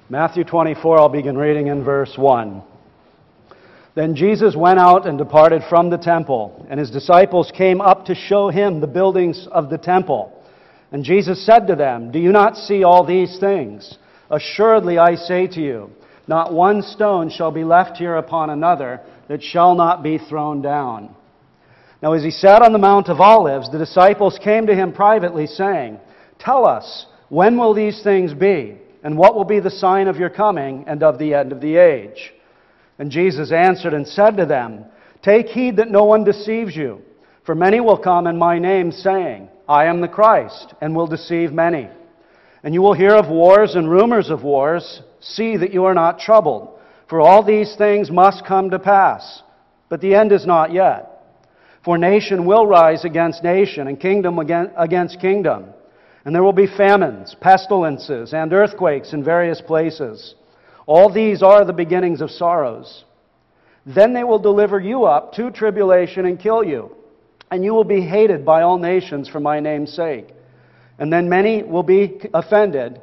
Matthew 24, I'll begin reading in verse 1. Then Jesus went out and departed from the temple, and his disciples came up to show him the buildings of the temple. And Jesus said to them, "Do you not see all these things? Assuredly I say to you, not one stone shall be left here upon another that shall not be thrown down." Now as he sat on the Mount of Olives, the disciples came to him privately, saying, "Tell us, when will these things be? And what will be the sign of your coming and of the end of the age?" And Jesus answered and said to them, "Take heed that no one deceives you. For many will come in my name, saying, 'I am the Christ,' and will deceive many. And you will hear of wars and rumors of wars. See that you are not troubled. For all these things must come to pass. But the end is not yet. For nation will rise against nation, and kingdom against kingdom. And there will be famines, pestilences, and earthquakes in various places. All these are the beginnings of sorrows. Then they will deliver you up to tribulation and kill you, and you will be hated by all nations for my name's sake. And then many will be offended,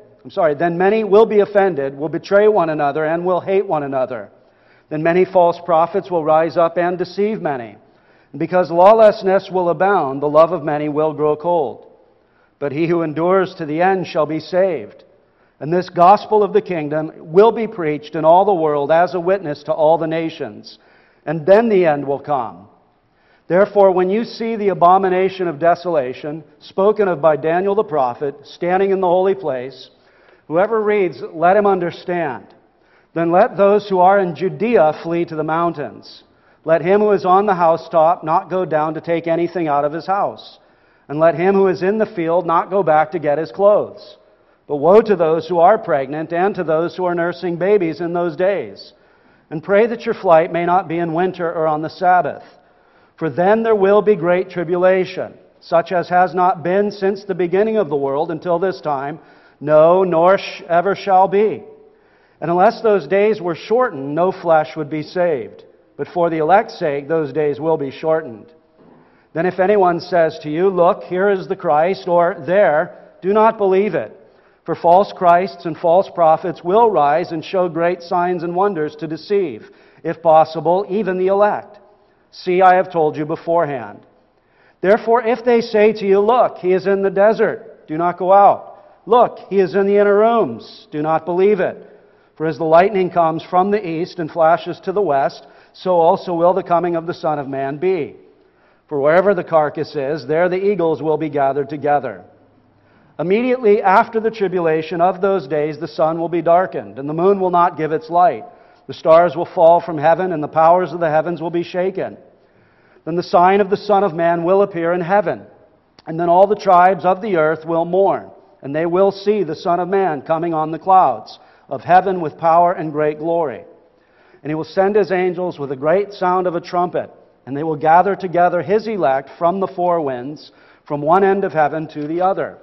will betray one another, and will hate one another. Then many false prophets will rise up and deceive many. And because lawlessness will abound, the love of many will grow cold. But he who endures to the end shall be saved. And this gospel of the kingdom will be preached in all the world as a witness to all the nations. And then the end will come. Therefore, when you see the abomination of desolation, spoken of by Daniel the prophet, standing in the holy place, whoever reads, let him understand. Then let those who are in Judea flee to the mountains. Let him who is on the housetop not go down to take anything out of his house. And let him who is in the field not go back to get his clothes. But woe to those who are pregnant and to those who are nursing babies in those days. And pray that your flight may not be in winter or on the Sabbath. For then there will be great tribulation, such as has not been since the beginning of the world until this time, no, nor ever shall be. And unless those days were shortened, no flesh would be saved. But for the elect's sake, those days will be shortened. Then if anyone says to you, "Look, here is the Christ," or "There," do not believe it. For false Christs and false prophets will rise and show great signs and wonders to deceive, if possible, even the elect. See, I have told you beforehand. Therefore, if they say to you, "Look, he is in the desert," do not go out. "Look, he is in the inner rooms," do not believe it. For as the lightning comes from the east and flashes to the west, so also will the coming of the Son of Man be. For wherever the carcass is, there the eagles will be gathered together. Immediately after the tribulation of those days, the sun will be darkened, and the moon will not give its light. The stars will fall from heaven, and the powers of the heavens will be shaken. Then the sign of the Son of Man will appear in heaven, and then all the tribes of the earth will mourn, and they will see the Son of Man coming on the clouds of heaven with power and great glory. And he will send his angels with a great sound of a trumpet, and they will gather together his elect from the four winds, from one end of heaven to the other.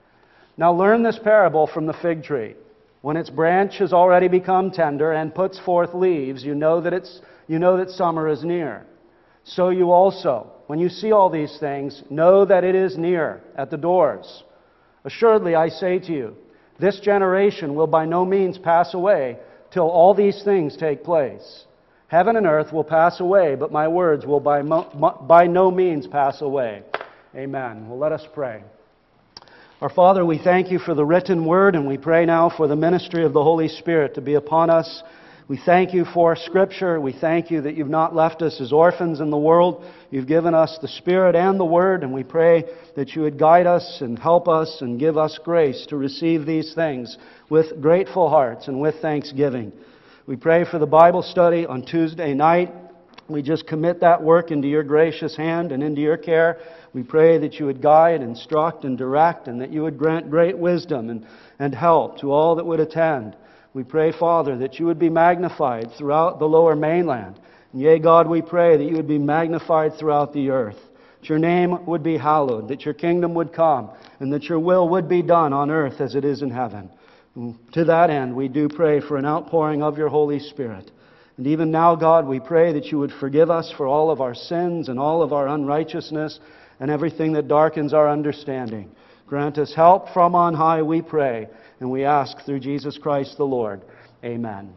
Now learn this parable from the fig tree. When its branch has already become tender and puts forth leaves, you know that summer is near. So you also, when you see all these things, know that it is near, at the doors. Assuredly, I say to you, this generation will by no means pass away till all these things take place. Heaven and earth will pass away, but my words will by no means pass away. Amen. Well, let us pray. Our Father, we thank you for the written word, and we pray now for the ministry of the Holy Spirit to be upon us. We thank you for Scripture. We thank you that you've not left us as orphans in the world. You've given us the Spirit and the Word, and we pray that you would guide us and help us and give us grace to receive these things with grateful hearts and with thanksgiving. We pray for the Bible study on Tuesday night. We just commit that work into your gracious hand and into your care. We pray that you would guide, instruct, and direct, and that you would grant great wisdom and help to all that would attend. We pray, Father, that you would be magnified throughout the lower mainland. And yea, God, we pray that you would be magnified throughout the earth, that your name would be hallowed, that your kingdom would come, and that your will would be done on earth as it is in heaven. And to that end, we do pray for an outpouring of your Holy Spirit. And even now, God, we pray that you would forgive us for all of our sins and all of our unrighteousness and everything that darkens our understanding. Grant us help from on high, we pray. And we ask through Jesus Christ the Lord. Amen.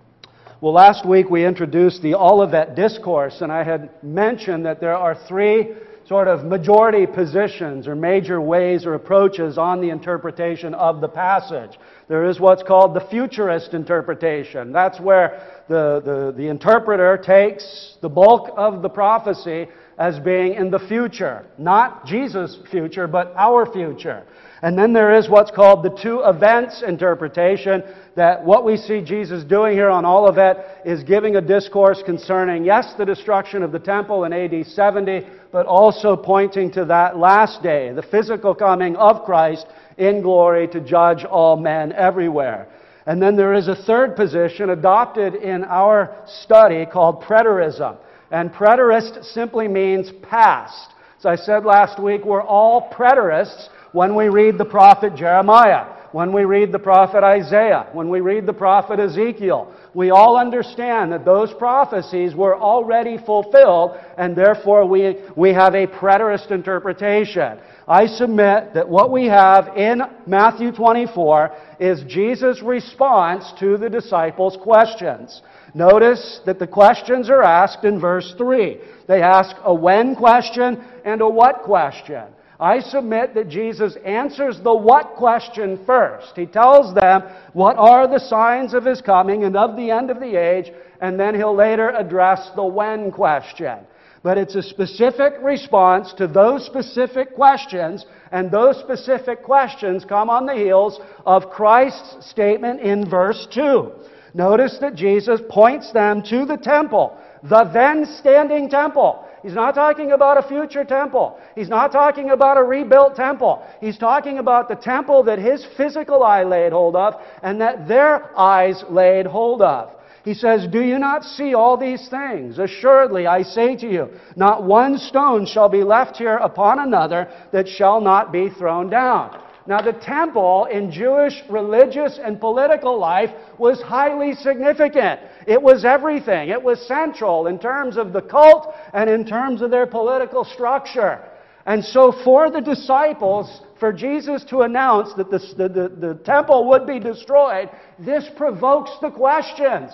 Well, last week we introduced the Olivet Discourse, and I had mentioned that there are three sort of majority positions or major ways or approaches on the interpretation of the passage. There is what's called the futurist interpretation. That's where the interpreter takes the bulk of the prophecy as being in the future. Not Jesus' future, but our future. And then there is what's called the two events interpretation, that what we see Jesus doing here on Olivet is giving a discourse concerning, yes, the destruction of the temple in AD 70, but also pointing to that last day, the physical coming of Christ in glory to judge all men everywhere. And then there is a third position adopted in our study called preterism. And preterist simply means past. As I said last week, we're all preterists when we read the prophet Jeremiah, when we read the prophet Isaiah, when we read the prophet Ezekiel. We all understand that those prophecies were already fulfilled, and therefore we have a preterist interpretation. I submit that what we have in Matthew 24 is Jesus' response to the disciples' questions. Notice that the questions are asked in verse 3. They ask a when question and a what question. I submit that Jesus answers the what question first. He tells them what are the signs of His coming and of the end of the age, and then He'll later address the when question. But it's a specific response to those specific questions, and those specific questions come on the heels of Christ's statement in verse 2. Notice that Jesus points them to the temple, the then standing temple. He's not talking about a future temple. He's not talking about a rebuilt temple. He's talking about the temple that His physical eye laid hold of and that their eyes laid hold of. He says, "Do you not see all these things? Assuredly, I say to you, not one stone shall be left here upon another that shall not be thrown down." Now, the temple in Jewish religious and political life was highly significant. It was everything. It was central in terms of the cult and in terms of their political structure. And so for the disciples, for Jesus to announce that the temple would be destroyed, this provokes the questions.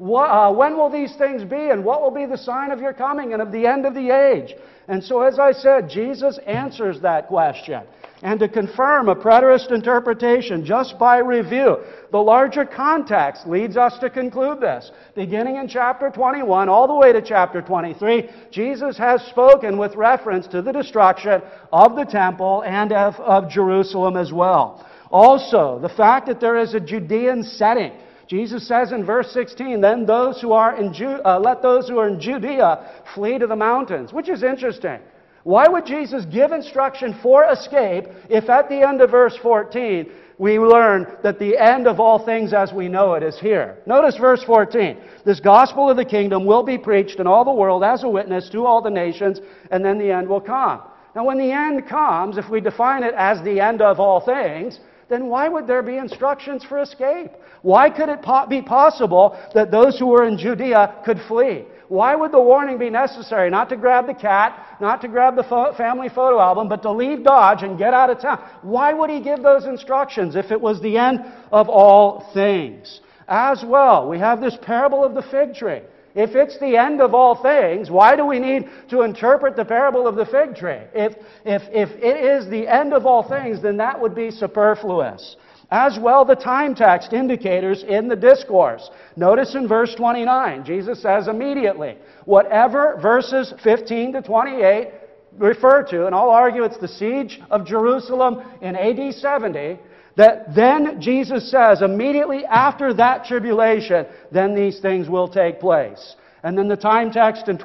When will these things be, and what will be the sign of your coming and of the end of the age? And so, as I said, Jesus answers that question. And to confirm a preterist interpretation, just by review, the larger context leads us to conclude this. Beginning in chapter 21 all the way to chapter 23, Jesus has spoken with reference to the destruction of the temple and of Jerusalem as well. Also, the fact that there is a Judean setting. Jesus says in verse 16, "Then those who are in let those who are in Judea flee to the mountains," which is interesting. Why would Jesus give instruction for escape if at the end of verse 14 we learn that the end of all things as we know it is here? Notice verse 14. "This gospel of the kingdom will be preached in all the world as a witness to all the nations, and then the end will come." Now when the end comes, if we define it as the end of all things, then why would there be instructions for escape? Why could it be possible that those who were in Judea could flee? Why would the warning be necessary? Not to grab the cat, not to grab the family photo album, but to leave Dodge and get out of town. Why would He give those instructions if it was the end of all things? As well, we have this parable of the fig tree. If it's the end of all things, why do we need to interpret the parable of the fig tree? If it is the end of all things, then that would be superfluous. As well, the time text indicators in the discourse. Notice in verse 29, Jesus says immediately, whatever verses 15 to 28 refer to, and I'll argue it's the siege of Jerusalem in AD 70, that then Jesus says immediately after that tribulation, then these things will take place. And then the time text in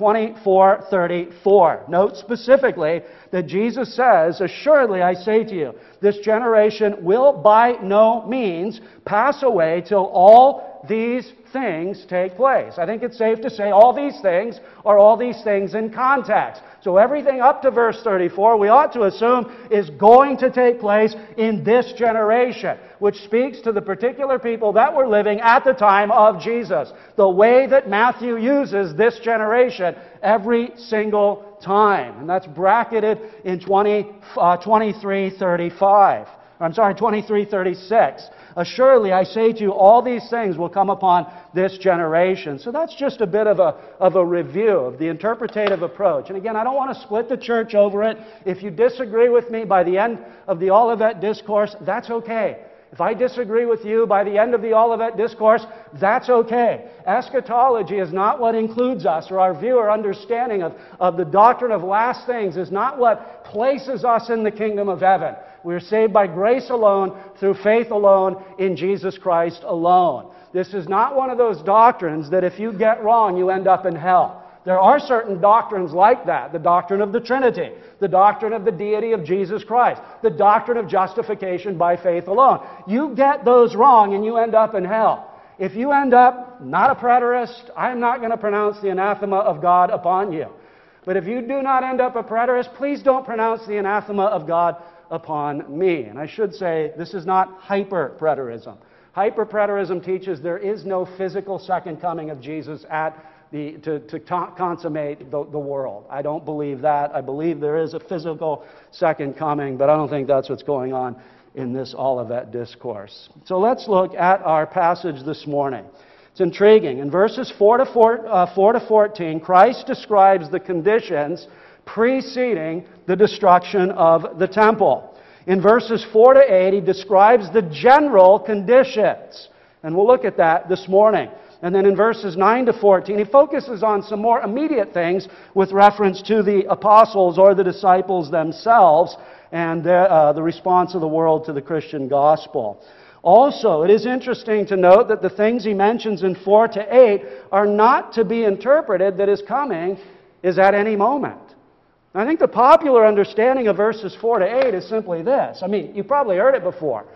24:34. Note specifically that Jesus says, "Assuredly I say to you, this generation will by no means pass away till all these things take place." I think it's safe to say all these things are all these things in context. So everything up to verse 34, we ought to assume, is going to take place in this generation, which speaks to the particular people that were living at the time of Jesus. The way that Matthew uses this generation every single time. And that's bracketed in 23:36. Assuredly, I say to you, all these things will come upon this generation. So that's just a bit of a review of the interpretative approach. And again, I don't want to split the church over it. If you disagree with me by the end of the Olivet Discourse, that's okay. If I disagree with you by the end of the Olivet Discourse, that's okay. Eschatology is not what includes us, or our view or understanding of the doctrine of last things is not what places us in the kingdom of heaven. We're saved by grace alone, through faith alone, in Jesus Christ alone. This is not one of those doctrines that if you get wrong, you end up in hell. There are certain doctrines like that. The doctrine of the Trinity, the doctrine of the deity of Jesus Christ, the doctrine of justification by faith alone. You get those wrong and you end up in hell. If you end up not a preterist, I'm not going to pronounce the anathema of God upon you. But if you do not end up a preterist, please don't pronounce the anathema of God upon me. And I should say, this is not hyper-preterism. Hyper-preterism teaches there is no physical second coming of Jesus to consummate the world. I don't believe that. I believe there is a physical second coming, but I don't think that's what's going on in this Olivet Discourse. So let's look at our passage this morning. It's intriguing. In verses 4 to 14, Christ describes the conditions preceding the destruction of the temple. In verses 4 to 8, he describes the general conditions. And we'll look at that this morning. And then in verses 9 to 14, he focuses on some more immediate things with reference to the apostles or the disciples themselves and the response of the world to the Christian gospel. Also, it is interesting to note that the things he mentions in 4 to 8 are not to be interpreted that his coming is at any moment. I think the popular understanding of verses 4 to 8 is simply this. I mean, you've probably heard it before.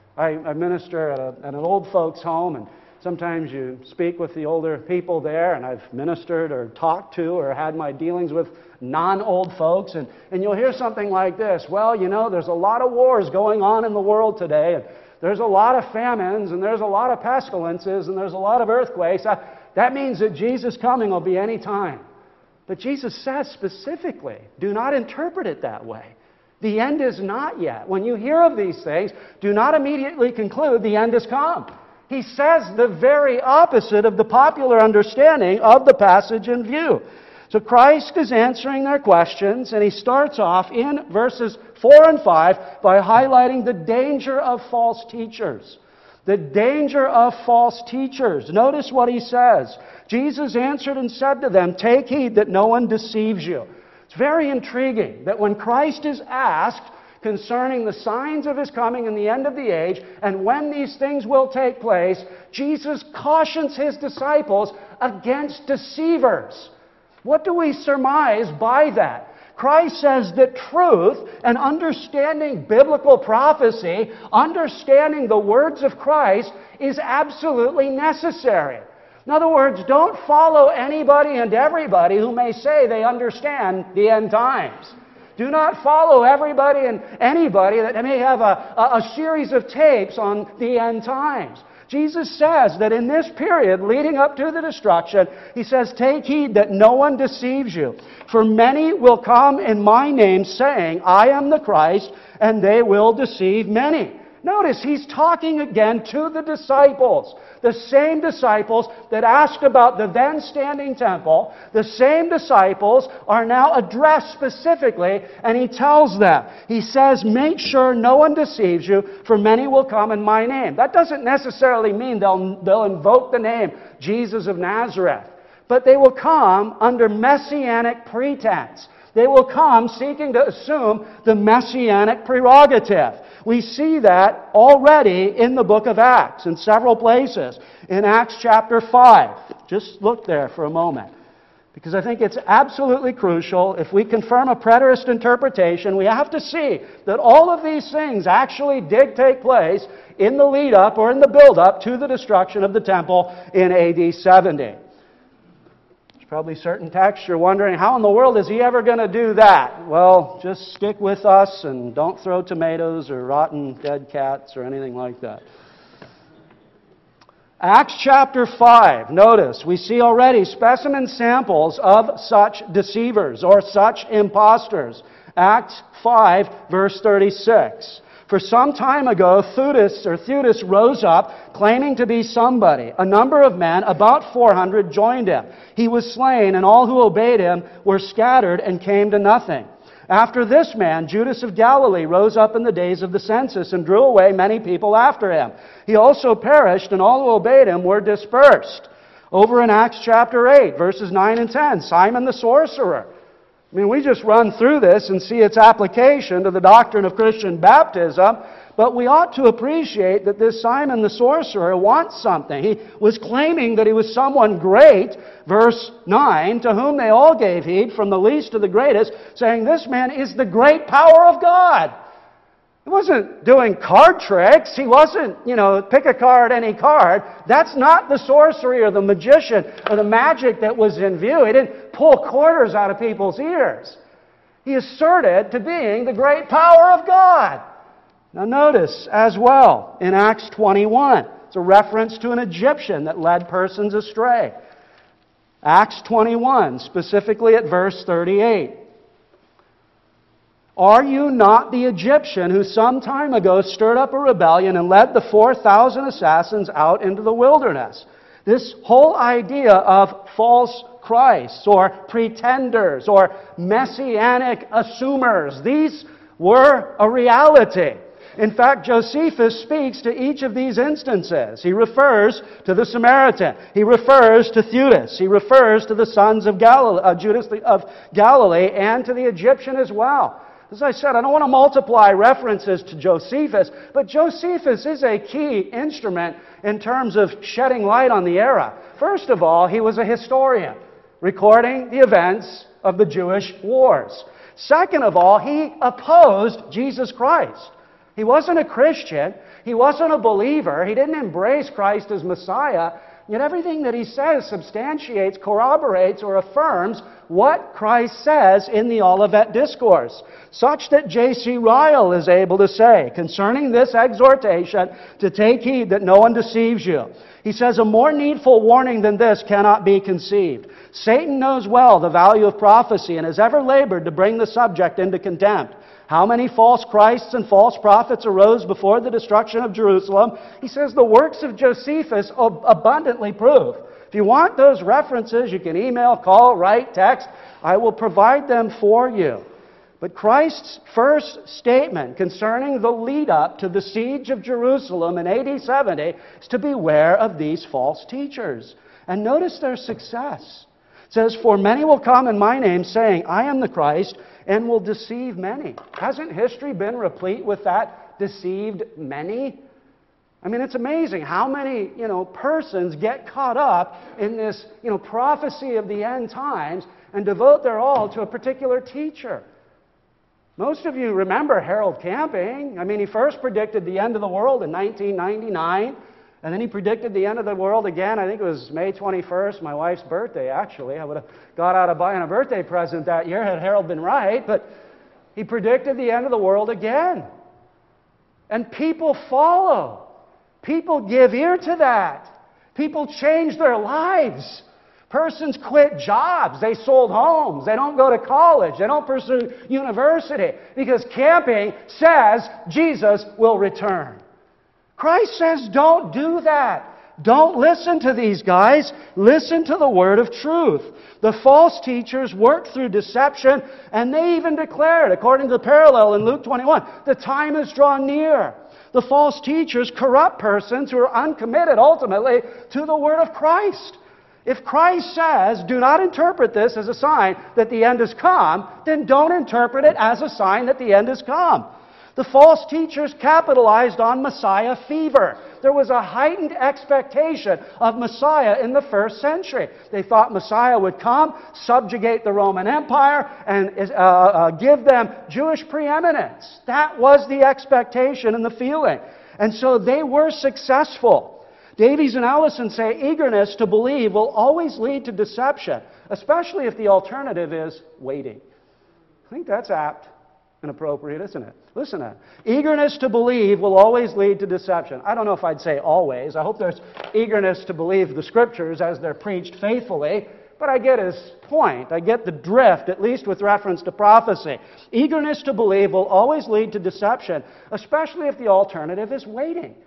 I minister at an old folks' home, and sometimes you speak with the older people there, and I've ministered or talked to or had my dealings with non-old folks, and you'll hear something like this. Well, you know, there's a lot of wars going on in the world today, and there's a lot of famines, and there's a lot of pestilences, and there's a lot of earthquakes. That means that Jesus' coming will be any time. But Jesus says specifically, do not interpret it that way. The end is not yet. When you hear of these things, do not immediately conclude the end has come. He says the very opposite of the popular understanding of the passage in view. So Christ is answering their questions, and he starts off in verses 4 and 5 by highlighting the danger of false teachers. The danger of false teachers. Notice what he says. Jesus answered and said to them, "Take heed that no one deceives you." It's very intriguing that when Christ is asked concerning the signs of his coming and the end of the age, and when these things will take place, Jesus cautions his disciples against deceivers. What do we surmise by that? Christ says that truth and understanding biblical prophecy, understanding the words of Christ, is absolutely necessary. In other words, don't follow anybody and everybody who may say they understand the end times. Do not follow everybody and anybody that may have a series of tapes on the end times. Jesus says that in this period leading up to the destruction, he says, "Take heed that no one deceives you. For many will come in my name, saying, 'I am the Christ,' and they will deceive many." Notice he's talking again to the disciples. The same disciples that asked about the then standing temple, the same disciples are now addressed specifically, and he tells them, he says, "Make sure no one deceives you, for many will come in my name." That doesn't necessarily mean they'll invoke the name Jesus of Nazareth, but they will come under messianic pretense. They will come seeking to assume the messianic prerogative. We see that already in the book of Acts in several places. In Acts chapter 5. Just look there for a moment. Because I think it's absolutely crucial. If we confirm a preterist interpretation, we have to see that all of these things actually did take place in the lead-up or in the build-up to the destruction of the temple in AD 70. Probably certain texts you're wondering, how in the world is he ever going to do that? Well, just stick with us and don't throw tomatoes or rotten dead cats or anything like that. Acts chapter 5, notice, we see already specimen samples of such deceivers or such impostors. Acts 5, verse 36. For some time ago, Theudas rose up, claiming to be somebody. A number of men, about 400, joined him. He was slain, and all who obeyed him were scattered and came to nothing. After this man, Judas of Galilee rose up in the days of the census and drew away many people after him. He also perished, and all who obeyed him were dispersed. Over in Acts chapter 8, verses 9 and 10, Simon the sorcerer. I mean, we just run through this and see its application to the doctrine of Christian baptism, but we ought to appreciate that this Simon the sorcerer wants something. He was claiming that he was someone great, verse 9, to whom they all gave heed, from the least to the greatest, saying, this man is the great power of God. He wasn't doing card tricks. He wasn't, pick a card, any card. That's not the sorcery or the magician or the magic that was in view. He didn't pull quarters out of people's ears. He asserted to being the great power of God. Now notice as well in Acts 21, it's a reference to an Egyptian that led persons astray. Acts 21, specifically at verse 38. Are you not the Egyptian who some time ago stirred up a rebellion and led the 4,000 assassins out into the wilderness? This whole idea of false Christs or pretenders or messianic assumers, these were a reality. In fact, Josephus speaks to each of these instances. He refers to the Samaritan. He refers to Theudas. He refers to the sons of Judas of Galilee and to the Egyptian as well. As I said, I don't want to multiply references to Josephus, but Josephus is a key instrument in terms of shedding light on the era. First of all, he was a historian, recording the events of the Jewish wars. Second of all, he opposed Jesus Christ. He wasn't a Christian. He wasn't a believer. He didn't embrace Christ as Messiah. Yet everything that he says substantiates, corroborates, or affirms what Christ says in the Olivet Discourse, such that J.C. Ryle is able to say, concerning this exhortation, to take heed that no one deceives you. He says, a more needful warning than this cannot be conceived. Satan knows well the value of prophecy and has ever labored to bring the subject into contempt. How many false Christs and false prophets arose before the destruction of Jerusalem? He says the works of Josephus abundantly prove. If you want those references, you can email, call, write, text. I will provide them for you. But Christ's first statement concerning the lead-up to the siege of Jerusalem in AD 70 is to beware of these false teachers. And notice their success. It says, for many will come in my name, saying, I am the Christ, and will deceive many. Hasn't history been replete with that deceived many? I mean, it's amazing how many, persons get caught up in this, prophecy of the end times and devote their all to a particular teacher. Most of you remember Harold Camping. I mean, he first predicted the end of the world in 1999, and then he predicted the end of the world again. I think it was May 21st, my wife's birthday, actually. I would have got out of buying a birthday present that year had Harold been right, but he predicted the end of the world again. And people follow. People give ear to that. People change their lives. Persons quit jobs. They sold homes. They don't go to college. They don't pursue university because Camping says Jesus will return. Christ says don't do that. Don't listen to these guys. Listen to the word of truth. The false teachers worked through deception, and they even declared, according to the parallel in Luke 21, the time is drawn near. The false teachers corrupt persons who are uncommitted ultimately to the word of Christ. If Christ says, do not interpret this as a sign that the end has come, then don't interpret it as a sign that the end has come. The false teachers capitalized on Messiah fever. There was a heightened expectation of Messiah in the first century. They thought Messiah would come, subjugate the Roman Empire, and give them Jewish preeminence. That was the expectation and the feeling. And so they were successful. Davies and Ellison say eagerness to believe will always lead to deception, especially if the alternative is waiting. I think that's apt and appropriate, isn't it? Listen to that. Eagerness to believe will always lead to deception. I don't know if I'd say always. I hope there's eagerness to believe the Scriptures as they're preached faithfully. but I get his point. I get the drift, at least with reference to prophecy. Eagerness to believe will always lead to deception, especially if the alternative is waiting.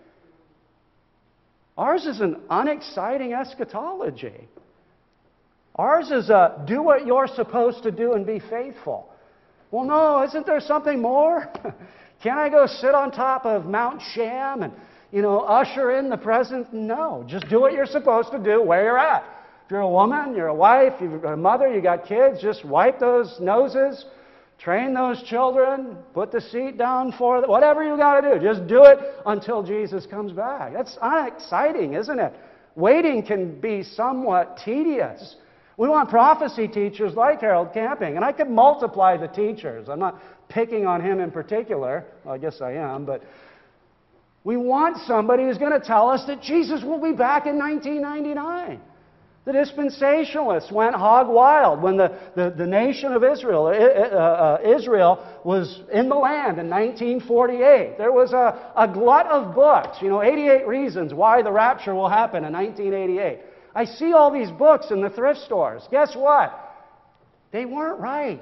Ours is an unexciting eschatology. Ours is a do what you're supposed to do and be faithful. Well, no, isn't there something more? Can't I go sit on top of Mount Sham and, usher in the presence? No, just do what you're supposed to do where you're at. If you're a woman, you're a wife, you're a mother, you got kids, just wipe those noses, train those children, put the seat down for them, whatever you got to do. Just do it until Jesus comes back. That's unexciting, isn't it? Waiting can be somewhat tedious. We want prophecy teachers like Harold Camping, and I could multiply the teachers. I'm not picking on him in particular. Well, I guess I am, but we want somebody who's going to tell us that Jesus will be back in 1999. The dispensationalists went hog wild when the nation of Israel, Israel was in the land in 1948. There was a glut of books, 88 reasons why the rapture will happen in 1988. I see all these books in the thrift stores. Guess what? They weren't right.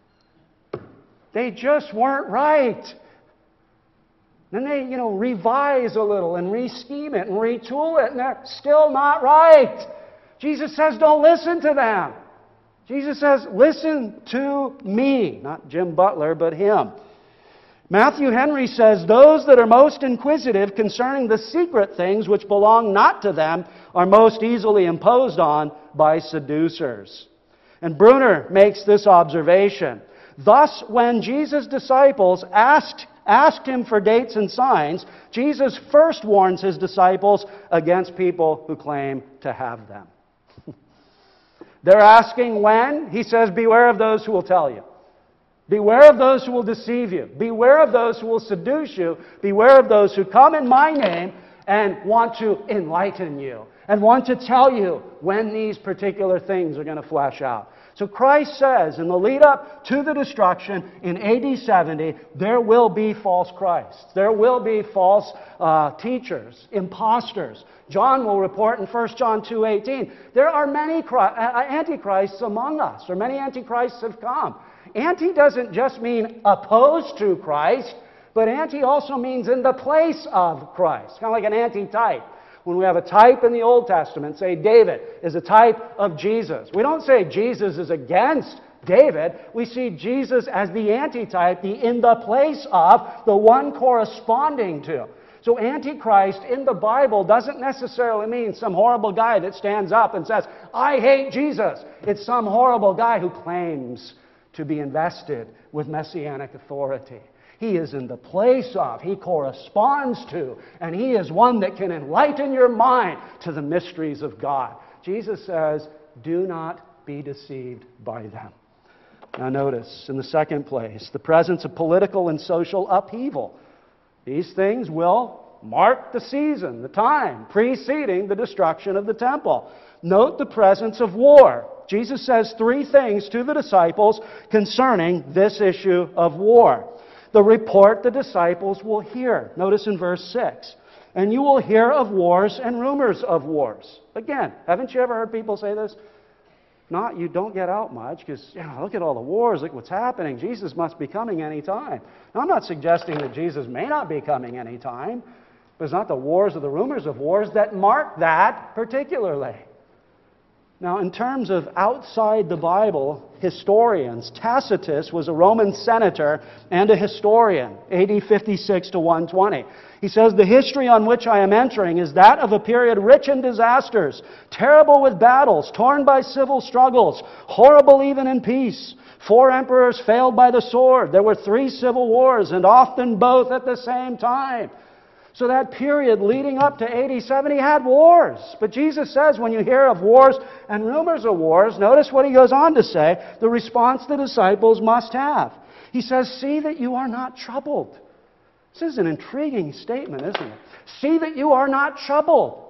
They just weren't right. Then they, revise a little and re-scheme it and retool it, and they're still not right. Jesus says, don't listen to them. Jesus says, listen to me. Not Jim Butler, but him. Matthew Henry says, those that are most inquisitive concerning the secret things which belong not to them are most easily imposed on by seducers. And Brunner makes this observation. Thus, when Jesus' disciples asked him for dates and signs, Jesus first warns his disciples against people who claim to have them. They're asking when. He says, beware of those who will tell you. Beware of those who will deceive you. Beware of those who will seduce you. Beware of those who come in my name and want to enlighten you and want to tell you when these particular things are going to flesh out. So Christ says in the lead up to the destruction in AD 70, there will be false Christs. There will be false teachers, imposters. John will report in 1 John 2:18, there are many antichrists among us, or many antichrists have come. Anti doesn't just mean opposed to Christ, but anti also means in the place of Christ. Kind of like an anti-type. When we have a type in the Old Testament, say David is a type of Jesus. We don't say Jesus is against David. We see Jesus as the antitype, the in the place of, the one corresponding to. So Antichrist in the Bible doesn't necessarily mean some horrible guy that stands up and says, I hate Jesus. It's some horrible guy who claims to be invested with messianic authority. He is in the place of, he corresponds to, and he is one that can enlighten your mind to the mysteries of God. Jesus says, do not be deceived by them. Now notice, in the second place, the presence of political and social upheaval. These things will mark the season, the time preceding the destruction of the temple. Note the presence of war. Jesus says three things to the disciples concerning this issue of war. The report the disciples will hear. Notice in verse 6. And you will hear of wars and rumors of wars. Again, haven't you ever heard people say this? Not, you don't get out much because, look at all the wars, look what's happening. Jesus must be coming any time. Now, I'm not suggesting that Jesus may not be coming any time, but it's not the wars or the rumors of wars that mark that particularly. Now, in terms of outside the Bible historians, Tacitus was a Roman senator and a historian, AD 56 to 120. He says, the history on which I am entering is that of a period rich in disasters, terrible with battles, torn by civil struggles, horrible even in peace. 4 emperors failed by the sword. There were 3 civil wars, and often both at the same time. So that period leading up to AD 70 had wars. But Jesus says when you hear of wars and rumors of wars, notice what he goes on to say, the response the disciples must have. He says, see that you are not troubled. This is an intriguing statement, isn't it? See that you are not troubled.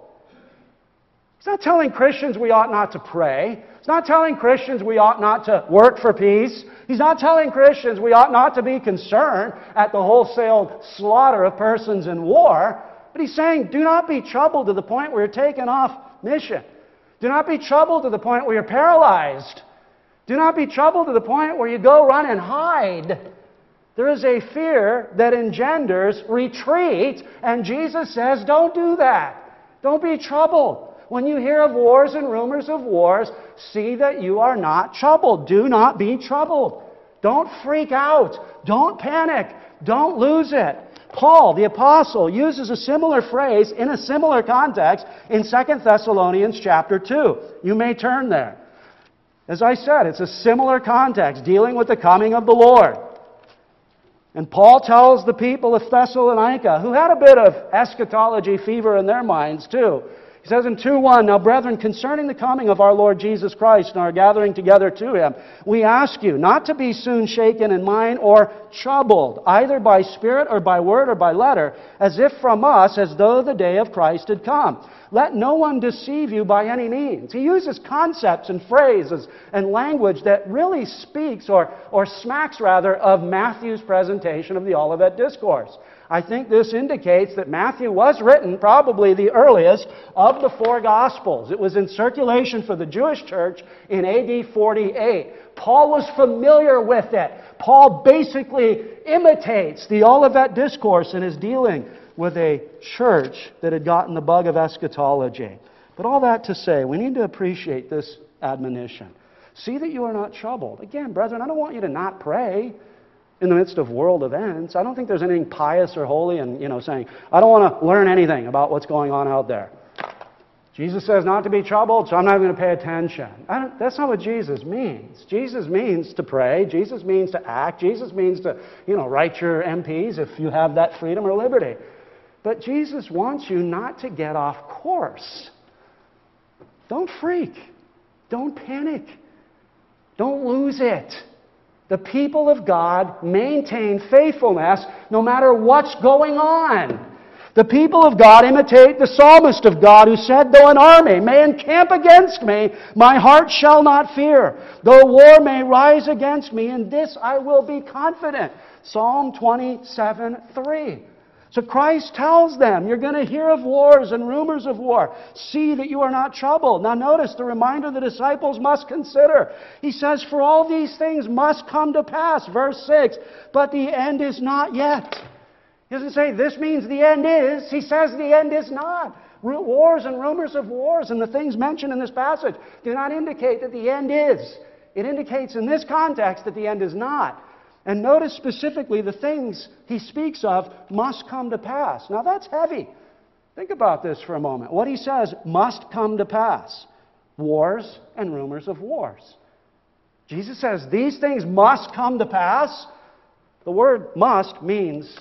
He's not telling Christians we ought not to pray. He's not telling Christians we ought not to work for peace. He's not telling Christians we ought not to be concerned at the wholesale slaughter of persons in war. But he's saying, do not be troubled to the point where you're taken off mission. Do not be troubled to the point where you're paralyzed. Do not be troubled to the point where you go run and hide. There is a fear that engenders retreat, and Jesus says, don't do that. Don't be troubled. When you hear of wars and rumors of wars, see that you are not troubled. Do not be troubled. Don't freak out. Don't panic. Don't lose it. Paul, the apostle, uses a similar phrase in a similar context in 2 Thessalonians chapter 2. You may turn there. As I said, it's a similar context dealing with the coming of the Lord. And Paul tells the people of Thessalonica, who had a bit of eschatology fever in their minds too. He says in 2:1, Now brethren, concerning the coming of our Lord Jesus Christ and our gathering together to Him, we ask you not to be soon shaken in mind or troubled, either by spirit or by word or by letter, as if from us, as though the day of Christ had come. Let no one deceive you by any means. He uses concepts and phrases and language that really speaks, or smacks rather, of Matthew's presentation of the Olivet Discourse. I think this indicates that Matthew was written probably the earliest of the four Gospels. It was in circulation for the Jewish church in AD 48. Paul was familiar with it. Paul basically imitates the Olivet Discourse in his dealing with a church that had gotten the bug of eschatology. But all that to say, we need to appreciate this admonition. See that you are not troubled. Again, brethren, I don't want you to not pray in the midst of world events. I don't think there's anything pious or holy in, saying, I don't want to learn anything about what's going on out there. Jesus says not to be troubled, so I'm not going to pay attention. That's not what Jesus means. Jesus means to pray. Jesus means to act. Jesus means to, write your MPs if you have that freedom or liberty. But Jesus wants you not to get off course. Don't freak. Don't panic. Don't lose it. The people of God maintain faithfulness no matter what's going on. The people of God imitate the psalmist of God who said, Though an army may encamp against me, my heart shall not fear. Though war may rise against me, in this I will be confident. Psalm 27:3. So Christ tells them, you're going to hear of wars and rumors of war. See that you are not troubled. Now notice the reminder the disciples must consider. He says, for all these things must come to pass. Verse 6, but the end is not yet. He doesn't say this means the end is. He says the end is not. Wars and rumors of wars and the things mentioned in this passage do not indicate that the end is. It indicates in this context that the end is not. And notice specifically the things he speaks of must come to pass. Now that's heavy. Think about this for a moment. What he says must come to pass. Wars and rumors of wars. Jesus says these things must come to pass. The word must means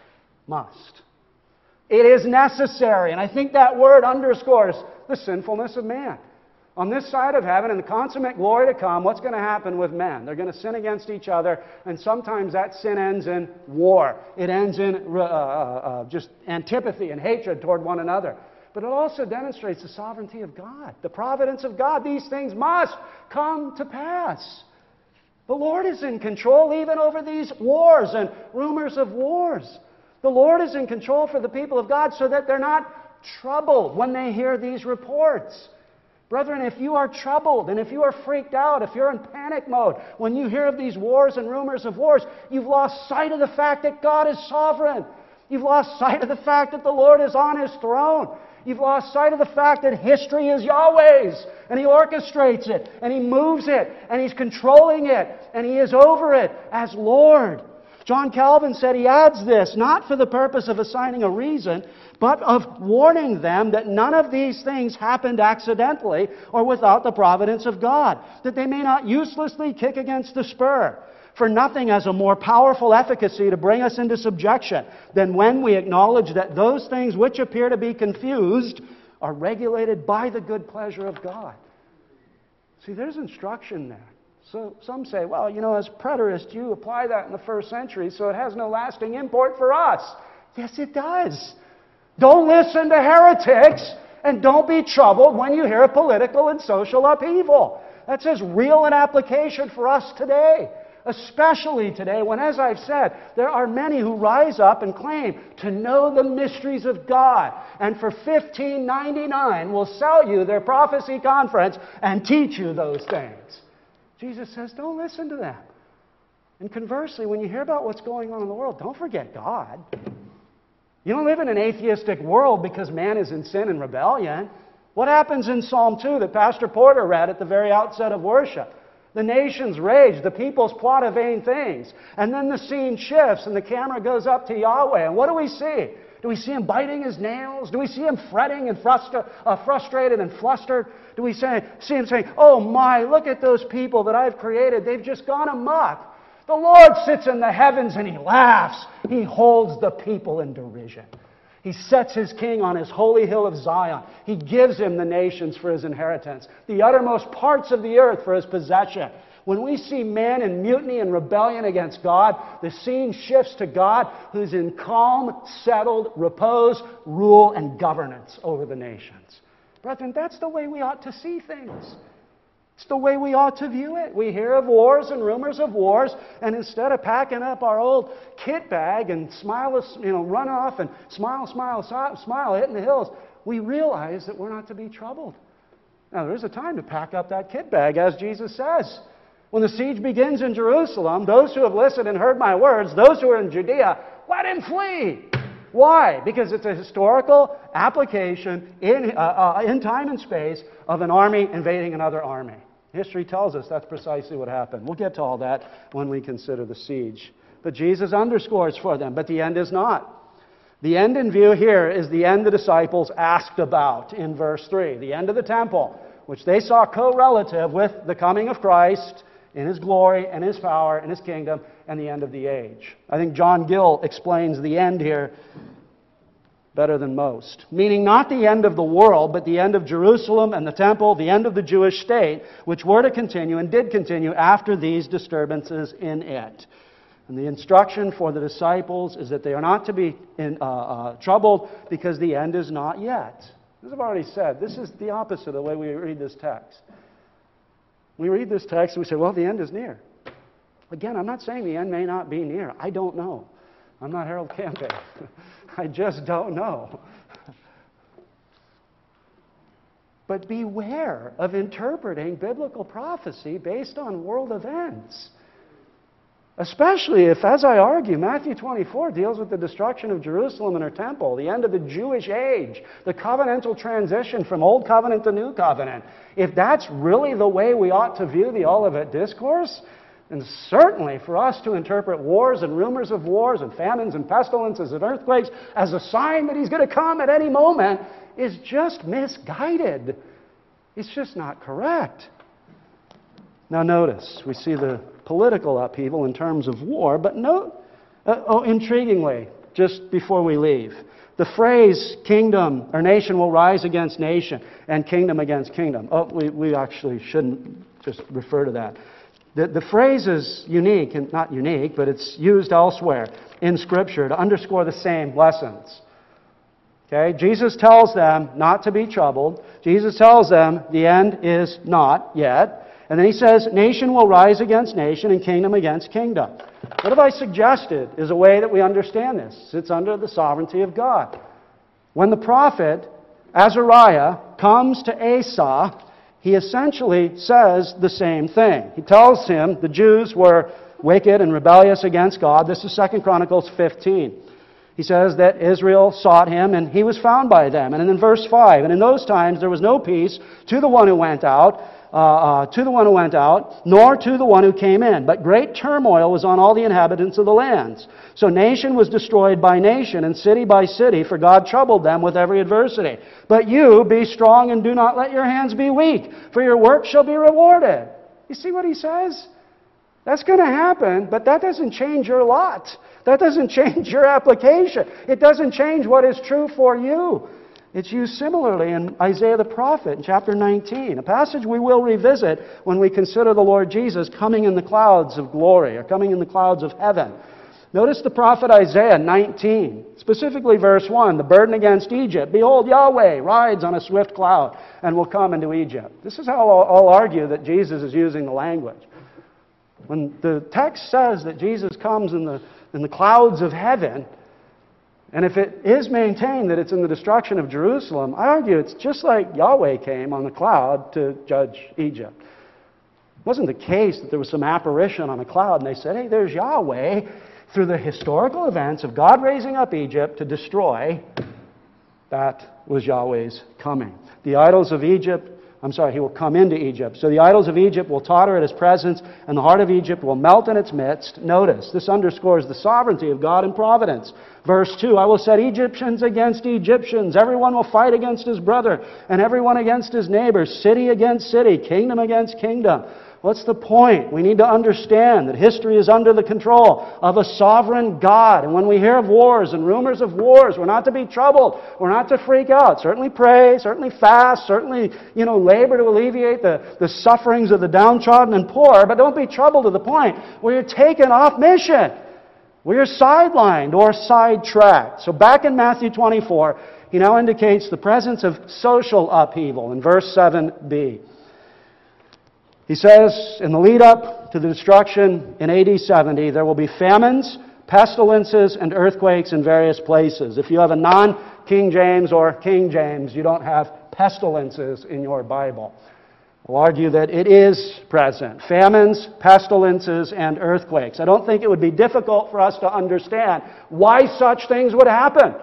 must. It is necessary. And I think that word underscores the sinfulness of man. On this side of heaven, in the consummate glory to come, what's going to happen with men? They're going to sin against each other, and sometimes that sin ends in war. It ends in just antipathy and hatred toward one another. But it also demonstrates the sovereignty of God, the providence of God. These things must come to pass. The Lord is in control even over these wars and rumors of wars. The Lord is in control for the people of God so that they're not troubled when they hear these reports. Brethren, if you are troubled and if you are freaked out, if you're in panic mode, when you hear of these wars and rumors of wars, you've lost sight of the fact that God is sovereign. You've lost sight of the fact that the Lord is on His throne. You've lost sight of the fact that history is Yahweh's, and He orchestrates it, and He moves it, and He's controlling it, and He is over it as Lord. John Calvin said he adds this, not for the purpose of assigning a reason, but of warning them that none of these things happened accidentally or without the providence of God, that they may not uselessly kick against the spur. For nothing has a more powerful efficacy to bring us into subjection than when we acknowledge that those things which appear to be confused are regulated by the good pleasure of God. See, there's instruction there. So some say, well, as preterist, you apply that in the first century, so it has no lasting import for us. Yes, it does. Don't listen to heretics, and don't be troubled when you hear of political and social upheaval. That's as real an application for us today. Especially today when, as I've said, there are many who rise up and claim to know the mysteries of God. And for $15.99 will sell you their prophecy conference and teach you those things. Jesus says, don't listen to them. And conversely, when you hear about what's going on in the world, don't forget God. You don't live in an atheistic world because man is in sin and rebellion. What happens in Psalm 2 that Pastor Porter read at the very outset of worship? The nations rage, the peoples plot a vain things. And then the scene shifts and the camera goes up to Yahweh. And what do we see? Do we see Him biting His nails? Do we see Him fretting and frustrated and flustered? Do we see Him saying, oh my, look at those people that I've created. They've just gone amok. The Lord sits in the heavens and He laughs. He holds the people in derision. He sets His king on His holy hill of Zion. He gives Him the nations for His inheritance, the uttermost parts of the earth for His possession. When we see man in mutiny and rebellion against God, the scene shifts to God who's in calm, settled repose, rule, and governance over the nations. Brethren, that's the way we ought to see things. It's the way we ought to view it. We hear of wars and rumors of wars, and instead of packing up our old kit bag and run off and smile, hitting the hills, we realize that we're not to be troubled. Now, there is a time to pack up that kit bag, as Jesus says. When the siege begins in Jerusalem, those who have listened and heard my words, those who are in Judea, let him flee. Why? Because it's a historical application in time and space of an army invading another army. History tells us that's precisely what happened. We'll get to all that when we consider the siege. But Jesus underscores for them, but the end is not. The end in view here is the end the disciples asked about in verse 3, the end of the temple, which they saw co-relative with the coming of Christ in His glory and His power and His kingdom and the end of the age. I think John Gill explains the end here better than most. Meaning not the end of the world, but the end of Jerusalem and the temple, the end of the Jewish state, which were to continue and did continue after these disturbances in it. And the instruction for the disciples is that they are not to be troubled because the end is not yet. As I've already said, this is the opposite of the way we read this text. We read this text and we say, well, the end is near. Again, I'm not saying the end may not be near. I don't know. I'm not Harold Camping. I just don't know. But beware of interpreting biblical prophecy based on world events. Especially if, as I argue, Matthew 24 deals with the destruction of Jerusalem and her temple, the end of the Jewish age, the covenantal transition from Old Covenant to New Covenant. If that's really the way we ought to view the Olivet Discourse, and certainly for us to interpret wars and rumors of wars and famines and pestilences and earthquakes as a sign that He's going to come at any moment is just misguided. It's just not correct. Now notice, we see the political upheaval in terms of war, but intriguingly, just before we leave, the phrase kingdom or nation will rise against nation and kingdom against kingdom. We actually shouldn't just refer to that. The phrase is unique, and not unique, but it's used elsewhere in Scripture to underscore the same lessons. Okay? Jesus tells them not to be troubled. Jesus tells them the end is not yet. And then He says, nation will rise against nation and kingdom against kingdom. What have I suggested is a way that we understand this? It's under the sovereignty of God. When the prophet Azariah comes to Asa, he essentially says the same thing. He tells him the Jews were wicked and rebellious against God. This is 2 Chronicles 15. He says that Israel sought Him and He was found by them. And then in verse 5, and in those times there was no peace to the one who went out, nor to the one who came in. But great turmoil was on all the inhabitants of the lands. So nation was destroyed by nation, and city by city, for God troubled them with every adversity. But you, be strong and do not let your hands be weak, for your work shall be rewarded. You see what he says? That's going to happen, but that doesn't change your lot. That doesn't change your application. It doesn't change what is true for you. It's used similarly in Isaiah the prophet in chapter 19, a passage we will revisit when we consider the Lord Jesus coming in the clouds of glory, or coming in the clouds of heaven. Notice the prophet Isaiah 19, specifically verse 1, the burden against Egypt. Behold, Yahweh rides on a swift cloud and will come into Egypt. This is how I'll argue that Jesus is using the language. When the text says that Jesus comes in the clouds of heaven, and if it is maintained that it's in the destruction of Jerusalem, I argue it's just like Yahweh came on the cloud to judge Egypt. It wasn't the case that there was some apparition on a cloud and they said, hey, there's Yahweh, through the historical events of God raising up Egypt to destroy. That was Yahweh's coming. The idols of Egypt, He will come into Egypt. So the idols of Egypt will totter at His presence, and the heart of Egypt will melt in its midst. Notice, this underscores the sovereignty of God and providence. Verse 2, I will set Egyptians against Egyptians. Everyone will fight against his brother, and everyone against his neighbor, city against city, kingdom against kingdom. What's the point? We need to understand that history is under the control of a sovereign God. And when we hear of wars and rumors of wars, we're not to be troubled. We're not to freak out. Certainly pray, certainly fast, certainly, labor to alleviate the sufferings of the downtrodden and poor, but don't be troubled to the point where you're taken off mission, where you're sidelined or sidetracked. So back in Matthew 24, he now indicates the presence of social upheaval in verse 7b. He says, in the lead up to the destruction in AD 70, there will be famines, pestilences, and earthquakes in various places. If you have a non-King James or King James, you don't have pestilences in your Bible. I'll argue that it is present. Famines, pestilences, and earthquakes. I don't think it would be difficult for us to understand why such things would happen.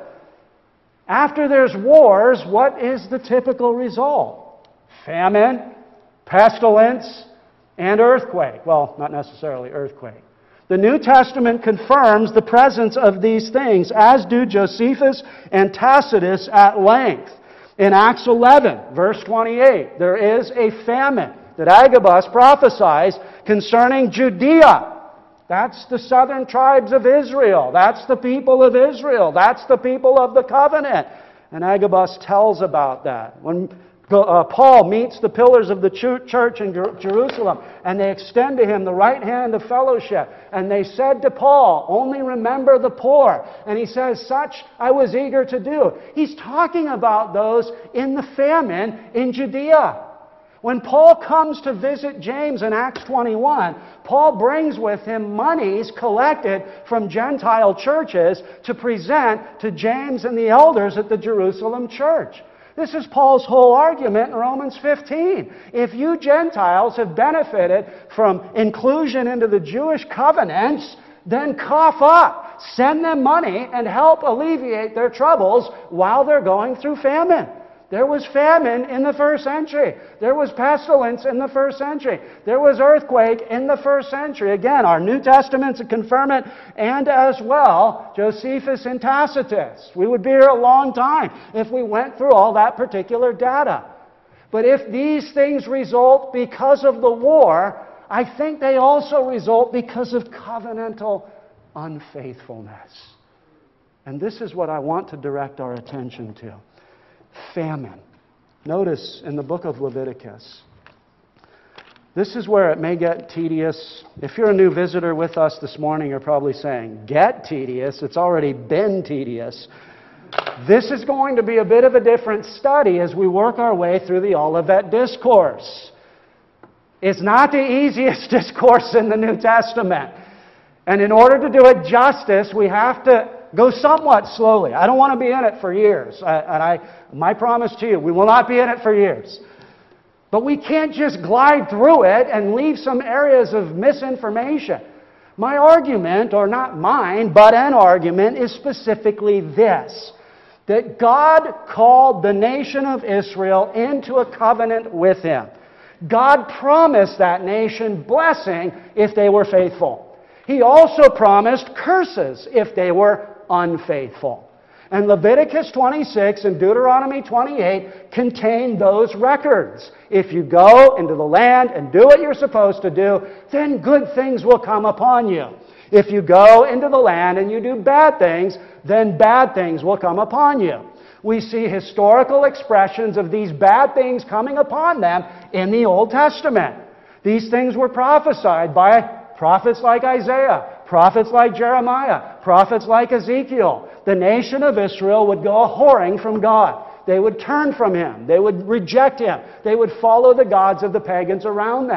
After there's wars, what is the typical result? Famine, pestilence, and earthquake. Well, not necessarily earthquake. The New Testament confirms the presence of these things, as do Josephus and Tacitus at length. In Acts 11, verse 28, there is a famine that Agabus prophesies concerning Judea. That's the southern tribes of Israel. That's the people of Israel. That's the people of the covenant. And Agabus tells about that. When Paul meets the pillars of the church in Jerusalem, and they extend to him the right hand of fellowship. And they said to Paul, only remember the poor. And he says, such I was eager to do. He's talking about those in the famine in Judea. When Paul comes to visit James in Acts 21, Paul brings with him monies collected from Gentile churches to present to James and the elders at the Jerusalem church. This is Paul's whole argument in Romans 15. If you Gentiles have benefited from inclusion into the Jewish covenants, then cough up, send them money, and help alleviate their troubles while they're going through famine. There was famine in the first century. There was pestilence in the first century. There was earthquake in the first century. Again, our New Testaments confirm it, and as well, Josephus and Tacitus. We would be here a long time if we went through all that particular data. But if these things result because of the war, I think they also result because of covenantal unfaithfulness. And this is what I want to direct our attention to. Famine. Notice in the book of Leviticus. This is where it may get tedious. If you're a new visitor with us this morning, you're probably saying, get tedious. It's already been tedious. This is going to be a bit of a different study as we work our way through the Olivet Discourse. It's not the easiest discourse in the New Testament. And in order to do it justice, we have to go somewhat slowly. I don't want to be in it for years. My promise to you, we will not be in it for years. But we can't just glide through it and leave some areas of misinformation. My argument, or not mine, but an argument, is specifically this: that God called the nation of Israel into a covenant with Him. God promised that nation blessing if they were faithful. He also promised curses if they were unfaithful. And Leviticus 26 and Deuteronomy 28 contain those records. If you go into the land and do what you're supposed to do, then good things will come upon you. If you go into the land and you do bad things, then bad things will come upon you. We see historical expressions of these bad things coming upon them in the Old Testament. These things were prophesied by prophets like Isaiah, prophets like Jeremiah, prophets like Ezekiel. The nation of Israel would go a-whoring from God. They would turn from Him. They would reject Him. They would follow the gods of the pagans around them.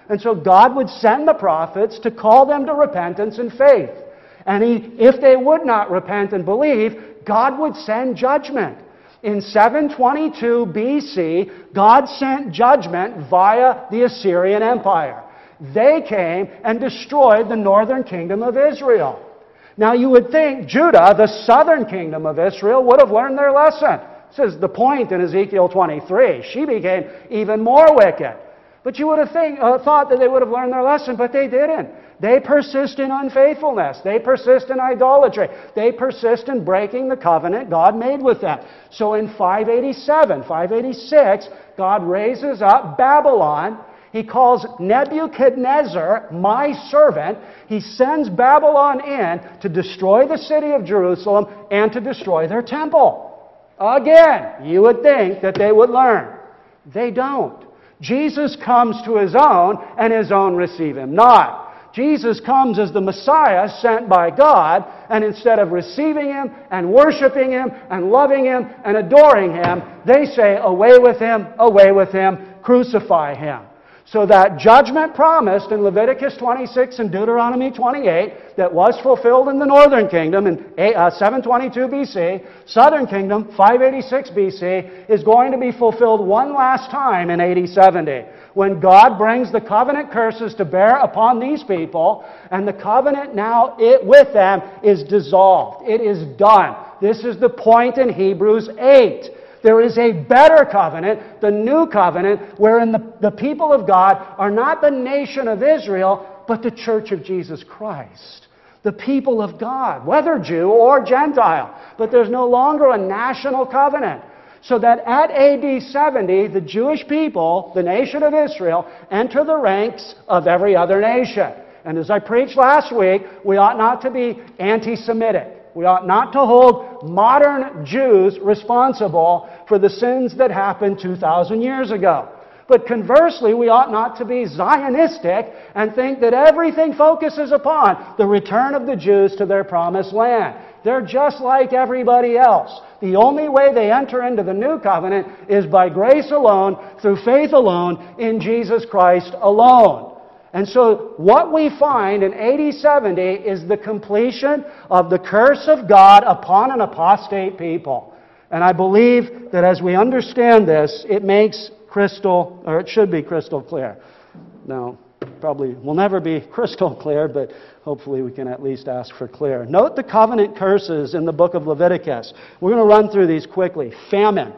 And so God would send the prophets to call them to repentance and faith. And if they would not repent and believe, God would send judgment. In 722 BC, God sent judgment via the Assyrian Empire. They came and destroyed the northern kingdom of Israel. Now you would think Judah, the southern kingdom of Israel, would have learned their lesson. This is the point in Ezekiel 23. She became even more wicked. But you would have thought that they would have learned their lesson, but they didn't. They persist in unfaithfulness. They persist in idolatry. They persist in breaking the covenant God made with them. So in 586, God raises up Babylon. He calls Nebuchadnezzar, my servant. He sends Babylon in to destroy the city of Jerusalem and to destroy their temple. Again, you would think that they would learn. They don't. Jesus comes to His own, and His own receive Him not. Jesus comes as the Messiah sent by God, and instead of receiving Him and worshiping Him and loving Him and adoring Him, they say, away with Him, crucify Him. So that judgment promised in Leviticus 26 and Deuteronomy 28 that was fulfilled in the northern kingdom in 722 BC, southern kingdom 586 BC, is going to be fulfilled one last time in AD 70. When God brings the covenant curses to bear upon these people, and the covenant now with them is dissolved. It is done. This is the point in Hebrews 8. There is a better covenant, the new covenant, wherein the people of God are not the nation of Israel, but the church of Jesus Christ. The people of God, whether Jew or Gentile. But there's no longer a national covenant. So that at AD 70, the Jewish people, the nation of Israel, enter the ranks of every other nation. And as I preached last week, we ought not to be anti-Semitic. We ought not to hold modern Jews responsible for the sins that happened 2,000 years ago. But conversely, we ought not to be Zionistic and think that everything focuses upon the return of the Jews to their promised land. They're just like everybody else. The only way they enter into the new covenant is by grace alone, through faith alone, in Jesus Christ alone. And so what we find in AD 70 is the completion of the curse of God upon an apostate people. And I believe that as we understand this, it should be crystal clear. Now, probably will never be crystal clear, but hopefully we can at least ask for clear. Note the covenant curses in the book of Leviticus. We're going to run through these quickly. Famine.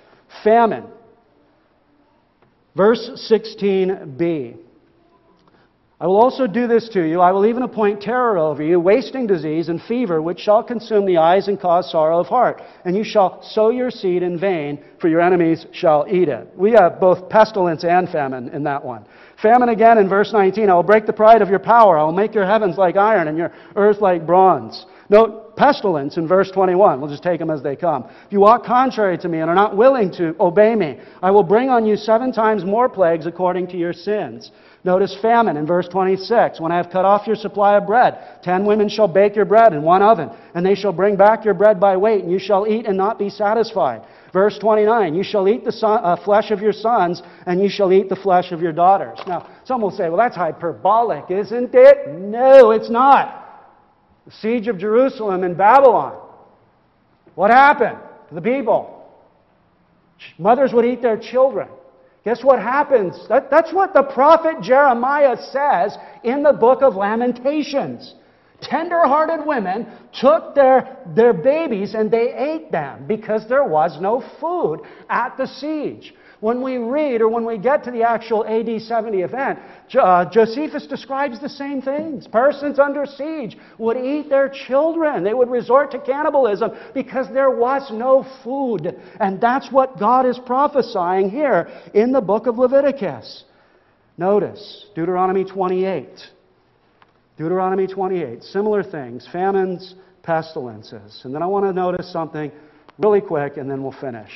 Verse 16b. I will also do this to you. I will even appoint terror over you, wasting disease and fever, which shall consume the eyes and cause sorrow of heart. And you shall sow your seed in vain, for your enemies shall eat it. We have both pestilence and famine in that one. Famine again in verse 19. I will break the pride of your power. I will make your heavens like iron and your earth like bronze. Note pestilence in verse 21. We'll just take them as they come. If you walk contrary to me and are not willing to obey me, I will bring on you 7 times more plagues according to your sins. Notice famine in verse 26. When I have cut off your supply of bread, 10 women shall bake your bread in one oven, and they shall bring back your bread by weight, and you shall eat and not be satisfied. Verse 29, you shall eat the flesh of your sons, and you shall eat the flesh of your daughters. Now, some will say, well, that's hyperbolic, isn't it? No, it's not. The siege of Jerusalem and Babylon. What happened to the people? Mothers would eat their children. Guess what happens? That's what the prophet Jeremiah says in the book of Lamentations. Tender-hearted women took their babies and they ate them because there was no food at the siege. When we read or when we get to the actual AD 70 event, Josephus describes the same things. Persons under siege would eat their children. They would resort to cannibalism because there was no food. And that's what God is prophesying here in the book of Leviticus. Notice Deuteronomy 28. Deuteronomy 28. Similar things. Famines, pestilences. And then I want to notice something really quick and then we'll finish.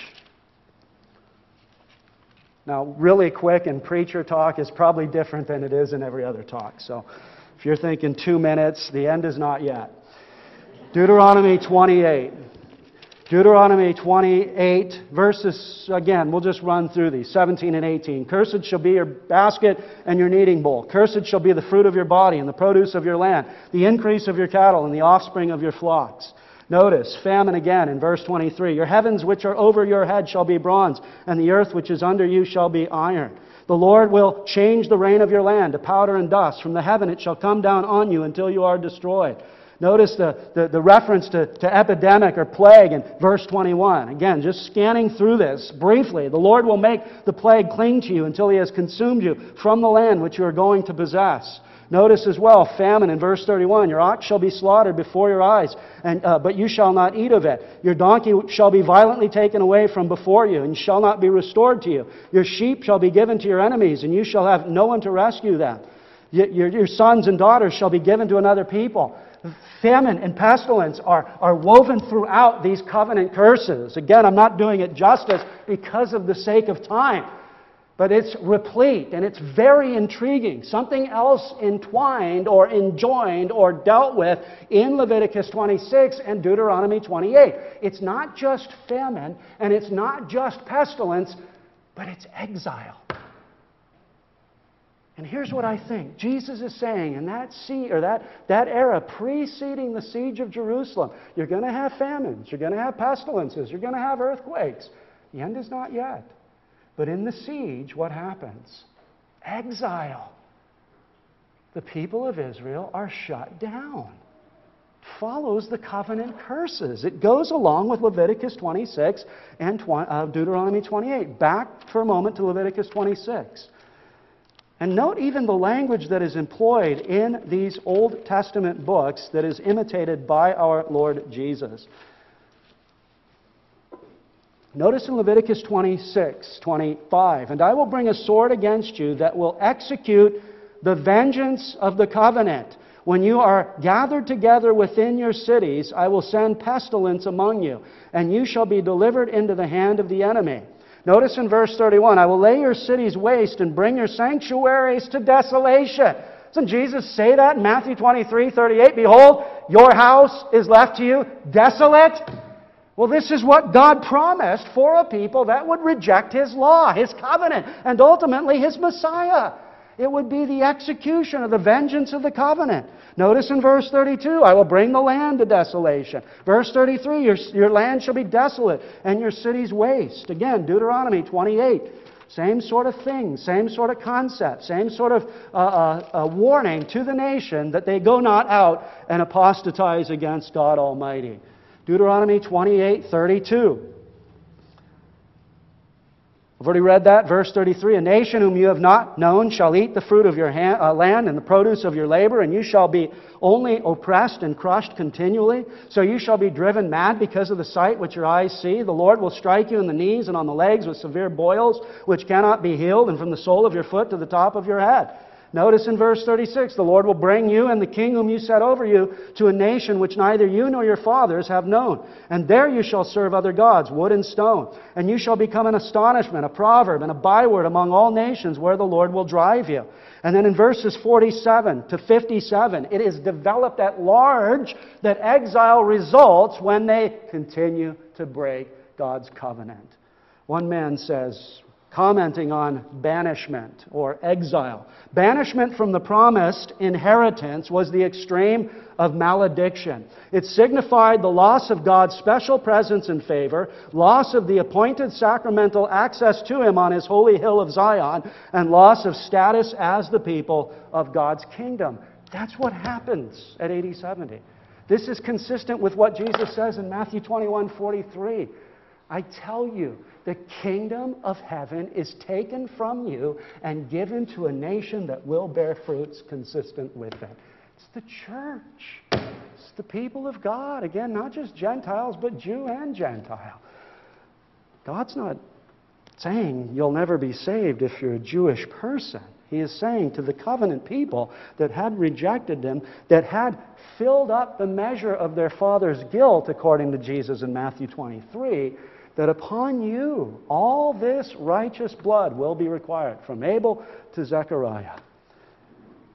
Now, really quick in preacher talk is probably different than it is in every other talk. So if you're thinking 2 minutes, the end is not yet. Deuteronomy 28. Deuteronomy 28, verses, again, we'll just run through these, 17 and 18. Cursed shall be your basket and your kneading bowl. Cursed shall be the fruit of your body and the produce of your land, the increase of your cattle and the offspring of your flocks. Notice, famine again in verse 23. Your heavens which are over your head shall be bronze, and the earth which is under you shall be iron. The Lord will change the rain of your land to powder and dust. From the heaven it shall come down on you until you are destroyed. Notice the reference to epidemic or plague in verse 21. Again, just scanning through this briefly. The Lord will make the plague cling to you until He has consumed you from the land which you are going to possess. Notice as well, famine in verse 31. Your ox shall be slaughtered before your eyes, but you shall not eat of it. Your donkey shall be violently taken away from before you, and shall not be restored to you. Your sheep shall be given to your enemies, and you shall have no one to rescue them. Your sons and daughters shall be given to another people. Famine and pestilence are woven throughout these covenant curses. Again, I'm not doing it justice because of the sake of time. But it's replete and it's very intriguing. Something else entwined or enjoined or dealt with in Leviticus 26 and Deuteronomy 28. It's not just famine and it's not just pestilence, but it's exile. And here's what I think. Jesus is saying in that era preceding the siege of Jerusalem, you're going to have famines, you're going to have pestilences, you're going to have earthquakes. The end is not yet. But in the siege, what happens? Exile. The people of Israel are shut down. Follows the covenant curses. It goes along with Leviticus 26 and Deuteronomy 28. Back for a moment to Leviticus 26. And note even the language that is employed in these Old Testament books that is imitated by our Lord Jesus. Notice in Leviticus 26:25, and I will bring a sword against you that will execute the vengeance of the covenant. When you are gathered together within your cities, I will send pestilence among you, and you shall be delivered into the hand of the enemy. Notice in verse 31, I will lay your cities waste and bring your sanctuaries to desolation. Doesn't Jesus say that in Matthew 23:38? Behold, your house is left to you desolate. Well, this is what God promised for a people that would reject His law, His covenant, and ultimately His Messiah. It would be the execution of the vengeance of the covenant. Notice in verse 32, I will bring the land to desolation. Verse 33, your land shall be desolate and your cities waste. Again, Deuteronomy 28, same sort of thing, same sort of concept, same sort of warning to the nation that they go not out and apostatize against God Almighty. Deuteronomy 28:32. I've already read that. Verse 33, a nation whom you have not known shall eat the fruit of your land and the produce of your labor, and you shall be only oppressed and crushed continually. So you shall be driven mad because of the sight which your eyes see. The Lord will strike you in the knees and on the legs with severe boils, which cannot be healed, and from the sole of your foot to the top of your head. Notice in verse 36, the Lord will bring you and the king whom you set over you to a nation which neither you nor your fathers have known. And there you shall serve other gods, wood and stone. And you shall become an astonishment, a proverb, and a byword among all nations where the Lord will drive you. And then in verses 47 to 57, it is developed at large that exile results when they continue to break God's covenant. One man says, commenting on banishment or exile, banishment from the promised inheritance was the extreme of malediction. It signified the loss of God's special presence and favor, loss of the appointed sacramental access to Him on His holy hill of Zion, and loss of status as the people of God's kingdom. That's what happens at AD 70. This is consistent with what Jesus says in Matthew 21:43. I tell you, the kingdom of heaven is taken from you and given to a nation that will bear fruits consistent with it. It's the church. It's the people of God. Again, not just Gentiles, but Jew and Gentile. God's not saying you'll never be saved if you're a Jewish person. He is saying to the covenant people that had rejected Him, that had filled up the measure of their father's guilt, according to Jesus in Matthew 23, that upon you all this righteous blood will be required, from Abel to Zechariah.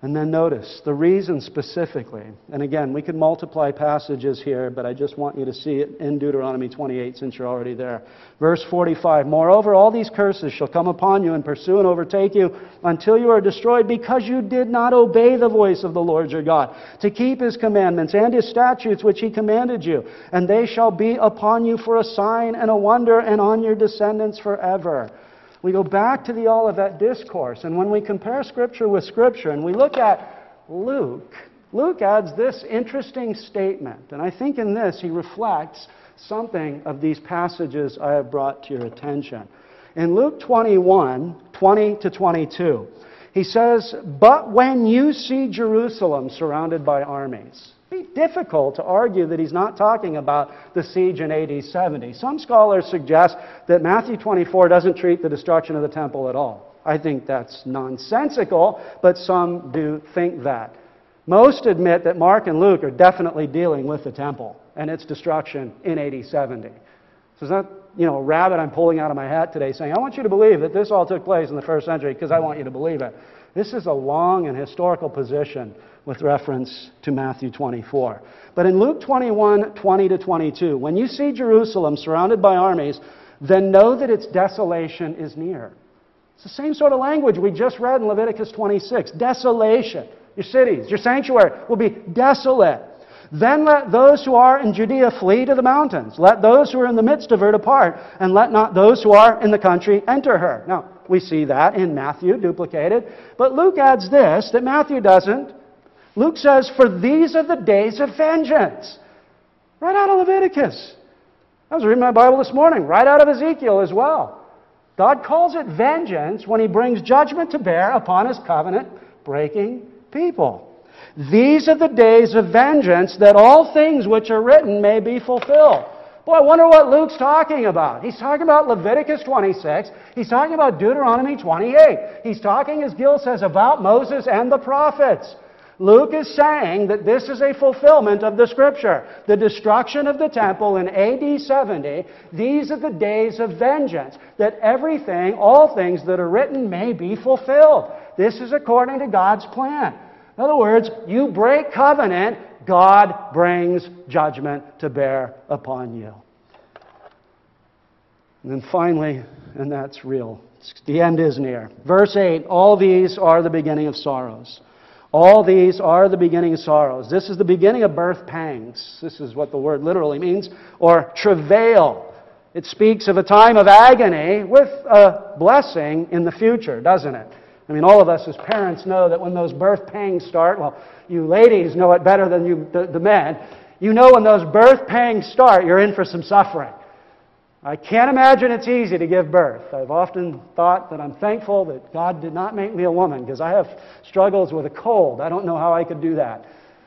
And then notice the reason specifically. And again, we could multiply passages here, but I just want you to see it in Deuteronomy 28 since you're already there. Verse 45, "Moreover, all these curses shall come upon you and pursue and overtake you until you are destroyed, because you did not obey the voice of the Lord your God, to keep His commandments and His statutes which He commanded you. And they shall be upon you for a sign and a wonder, and on your descendants forever." We go back to the Olivet Discourse, and when we compare Scripture with Scripture, and we look at Luke, Luke adds this interesting statement. And I think in this he reflects something of these passages I have brought to your attention. In Luke 21, 20 to 22, he says, "But when you see Jerusalem surrounded by armies," it's difficult to argue that he's not talking about the siege in AD 70. Some scholars suggest that Matthew 24 doesn't treat the destruction of the temple at all. I think that's nonsensical, but some do think that. Most admit that Mark and Luke are definitely dealing with the temple and its destruction in AD 70. So it's not, a rabbit I'm pulling out of my hat today saying, I want you to believe that this all took place in the first century because I want you to believe it. This is a long and historical position with reference to Matthew 24. But in Luke 21, 20 to 22, "When you see Jerusalem surrounded by armies, then know that its desolation is near." It's the same sort of language we just read in Leviticus 26. Desolation. Your cities, your sanctuary will be desolate. "Then let those who are in Judea flee to the mountains. Let those who are in the midst of her depart, and let not those who are in the country enter her." Now, we see that in Matthew, duplicated. But Luke adds this, that Matthew doesn't. Luke says, "For these are the days of vengeance." Right out of Leviticus. I was reading my Bible this morning, right out of Ezekiel as well. God calls it vengeance when He brings judgment to bear upon His covenant-breaking people. "These are the days of vengeance, that all things which are written may be fulfilled." Boy, I wonder what Luke's talking about. He's talking about Leviticus 26. He's talking about Deuteronomy 28. He's talking, as Gill says, about Moses and the prophets. Luke is saying that this is a fulfillment of the Scripture. The destruction of the temple in AD 70, these are the days of vengeance, that everything, all things that are written may be fulfilled. This is according to God's plan. In other words, you break covenant, God brings judgment to bear upon you. And then finally, and that's real, the end is near. Verse 8, "All these are the beginning of sorrows." All these are the beginning of sorrows. This is the beginning of birth pangs. This is what the word literally means, or travail. It speaks of a time of agony with a blessing in the future, doesn't it? I mean, all of us as parents know that when those birth pangs start, well, you ladies know it better than the men. You know when those birth pangs start, you're in for some suffering. I can't imagine it's easy to give birth. I've often thought that I'm thankful that God did not make me a woman, because I have struggles with a cold. I don't know how I could do that.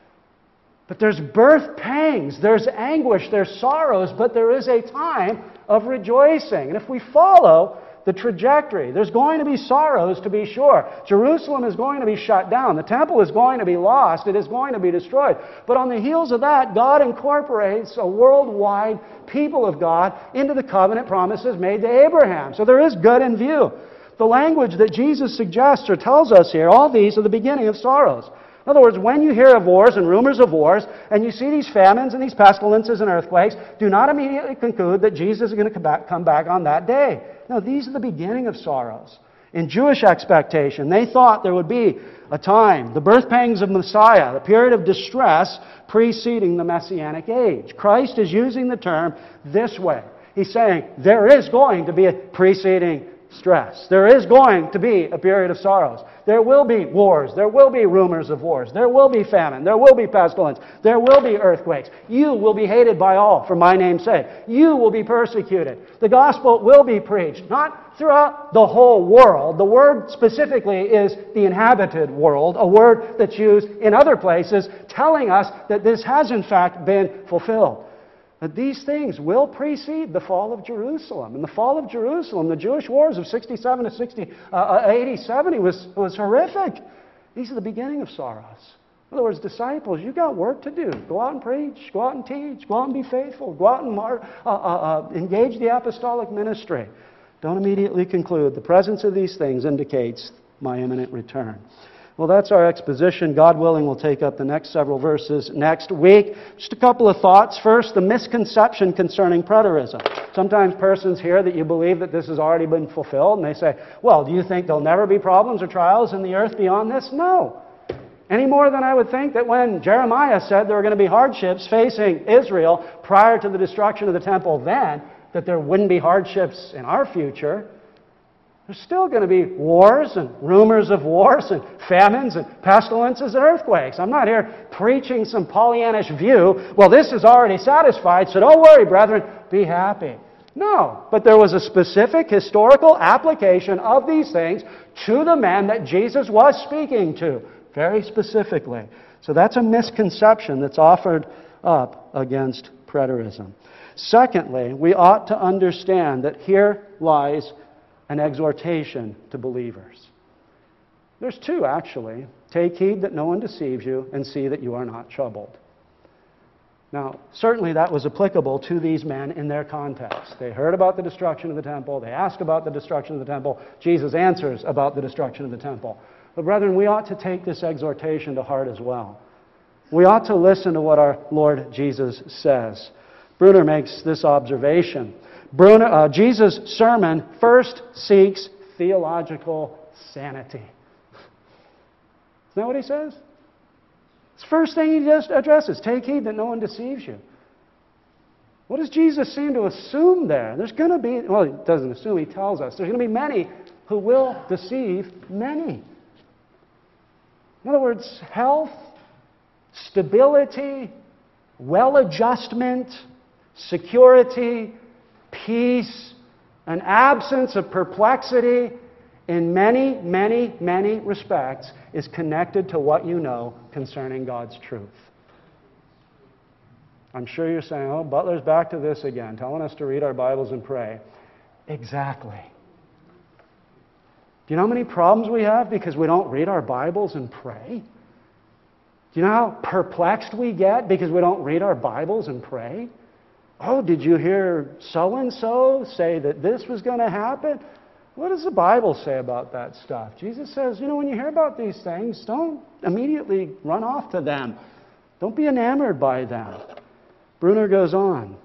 But there's birth pangs, there's anguish, there's sorrows, but there is a time of rejoicing. And if we follow the trajectory, there's going to be sorrows, to be sure. Jerusalem is going to be shut down. The temple is going to be lost. It is going to be destroyed. But on the heels of that, God incorporates a worldwide people of God into the covenant promises made to Abraham. So there is good in view. The language that Jesus suggests or tells us here, all these are the beginning of sorrows. In other words, when you hear of wars and rumors of wars, and you see these famines and these pestilences and earthquakes, do not immediately conclude that Jesus is going to come back on that day. No, these are the beginning of sorrows. In Jewish expectation, they thought there would be a time, the birth pangs of Messiah, the period of distress preceding the Messianic age. Christ is using the term this way. He's saying there is going to be a preceding stress. There is going to be a period of sorrows. There will be wars. There will be rumors of wars. There will be famine. There will be pestilence. There will be earthquakes. You will be hated by all for my name's sake. You will be persecuted. The gospel will be preached, not throughout the whole world. The word specifically is the inhabited world, a word that's used in other places telling us that this has in fact been fulfilled. That these things will precede the fall of Jerusalem. And the fall of Jerusalem, the Jewish wars of 67 to 80, 70 was horrific. These are the beginning of sorrows. In other words, disciples, you've got work to do. Go out and preach. Go out and teach. Go out and be faithful. Go out and engage the apostolic ministry. Don't immediately conclude. The presence of these things indicates my imminent return. Well, that's our exposition. God willing, we'll take up the next several verses next week. Just a couple of thoughts. First, the misconception concerning preterism. Sometimes persons hear that you believe that this has already been fulfilled, and they say, well, do you think there'll never be problems or trials in the earth beyond this? No. Any more than I would think that when Jeremiah said there were going to be hardships facing Israel prior to the destruction of the temple then, that there wouldn't be hardships in our future. There's still going to be wars and rumors of wars and famines and pestilences and earthquakes. I'm not here preaching some Pollyannish view. Well, this is already satisfied, so don't worry, brethren. Be happy. No, but there was a specific historical application of these things to the men that Jesus was speaking to, very specifically. So that's a misconception that's offered up against preterism. Secondly, we ought to understand that here lies an exhortation to believers. There's two, actually. Take heed that no one deceives you, and see that you are not troubled. Now, certainly that was applicable to these men in their context. They heard about the destruction of the temple. They asked about the destruction of the temple. Jesus answers about the destruction of the temple. But brethren, we ought to take this exhortation to heart as well. We ought to listen to what our Lord Jesus says. Bruner makes this observation. Jesus' sermon first seeks theological sanity. Isn't that what he says? It's the first thing he just addresses. Take heed that no one deceives you. What does Jesus seem to assume there? There's going to be, well, he doesn't assume, he tells us, there's going to be many who will deceive many. In other words, health, stability, well-adjustment, security, peace, an absence of perplexity in many, many, many respects is connected to what you know concerning God's truth. I'm sure you're saying, oh, Butler's back to this again, telling us to read our Bibles and pray. Exactly. Do you know how many problems we have because we don't read our Bibles and pray? Do you know how perplexed we get because we don't read our Bibles and pray? Oh, did you hear so-and-so say that this was going to happen? What does the Bible say about that stuff? Jesus says, when you hear about these things, don't immediately run off to them. Don't be enamored by them. Bruner goes on.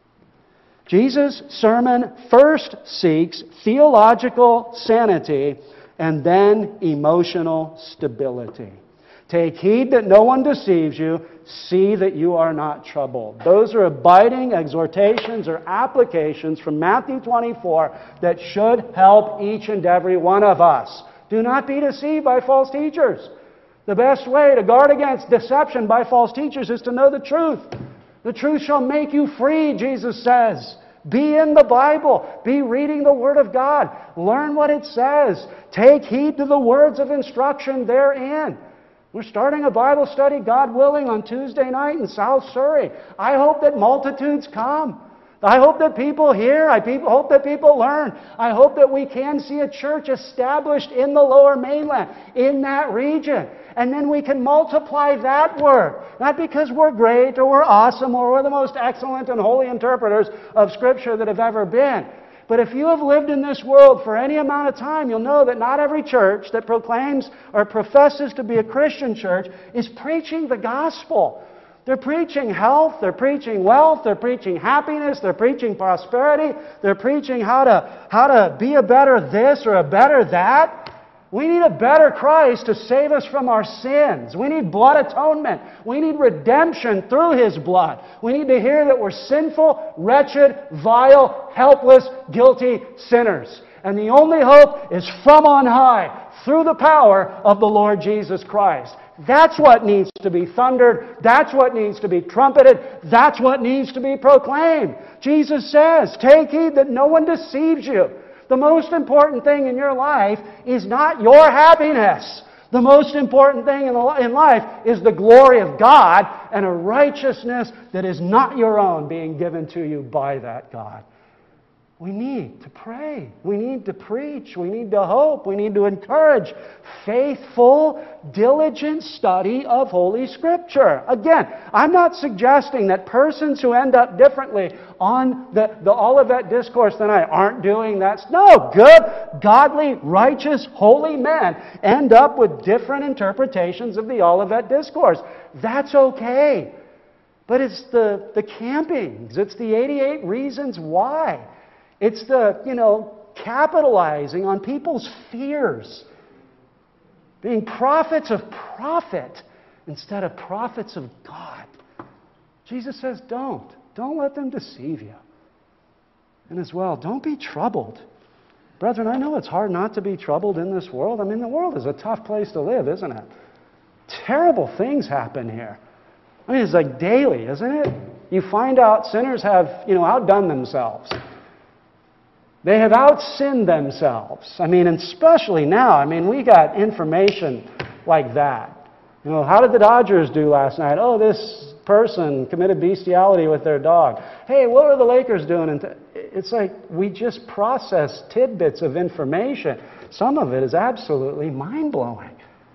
Jesus' sermon first seeks theological sanity and then emotional stability. Take heed that no one deceives you. See that you are not troubled. Those are abiding exhortations or applications from Matthew 24 that should help each and every one of us. Do not be deceived by false teachers. The best way to guard against deception by false teachers is to know the truth. The truth shall make you free, Jesus says. Be in the Bible. Be reading the Word of God. Learn what it says. Take heed to the words of instruction therein. We're starting a Bible study, God willing, on Tuesday night in South Surrey. I hope that multitudes come. I hope that people hear. I hope that people learn. I hope that we can see a church established in the Lower Mainland, in that region. And then we can multiply that word. Not because we're great or we're awesome or we're the most excellent and holy interpreters of Scripture that have ever been. But if you have lived in this world for any amount of time, you'll know that not every church that proclaims or professes to be a Christian church is preaching the gospel. They're preaching health, they're preaching wealth, they're preaching happiness, they're preaching prosperity, they're preaching how to be a better this or a better that. We need a better Christ to save us from our sins. We need blood atonement. We need redemption through His blood. We need to hear that we're sinful, wretched, vile, helpless, guilty sinners. And the only hope is from on high, through the power of the Lord Jesus Christ. That's what needs to be thundered. That's what needs to be trumpeted. That's what needs to be proclaimed. Jesus says, take heed that no one deceives you. The most important thing in your life is not your happiness. The most important thing in life is the glory of God and a righteousness that is not your own being given to you by that God. We need to pray. We need to preach. We need to hope. We need to encourage faithful, diligent study of Holy Scripture. Again, I'm not suggesting that persons who end up differently on the Olivet Discourse than I aren't doing that. No, good, godly, righteous, holy men end up with different interpretations of the Olivet Discourse. That's okay. But it's the campings. It's the 88 reasons why. It's the, capitalizing on people's fears. Being prophets of profit instead of prophets of God. Jesus says, don't. Don't let them deceive you. And as well, don't be troubled. Brethren, I know it's hard not to be troubled in this world. I mean, the world is a tough place to live, isn't it? Terrible things happen here. I mean, it's like daily, isn't it? You find out sinners have, outdone themselves. They have outsinned themselves. I mean, and especially now. We got information like that. How did the Dodgers do last night? Oh, this person committed bestiality with their dog. Hey, what are the Lakers doing? And it's like we just process tidbits of information. Some of it is absolutely mind-blowing.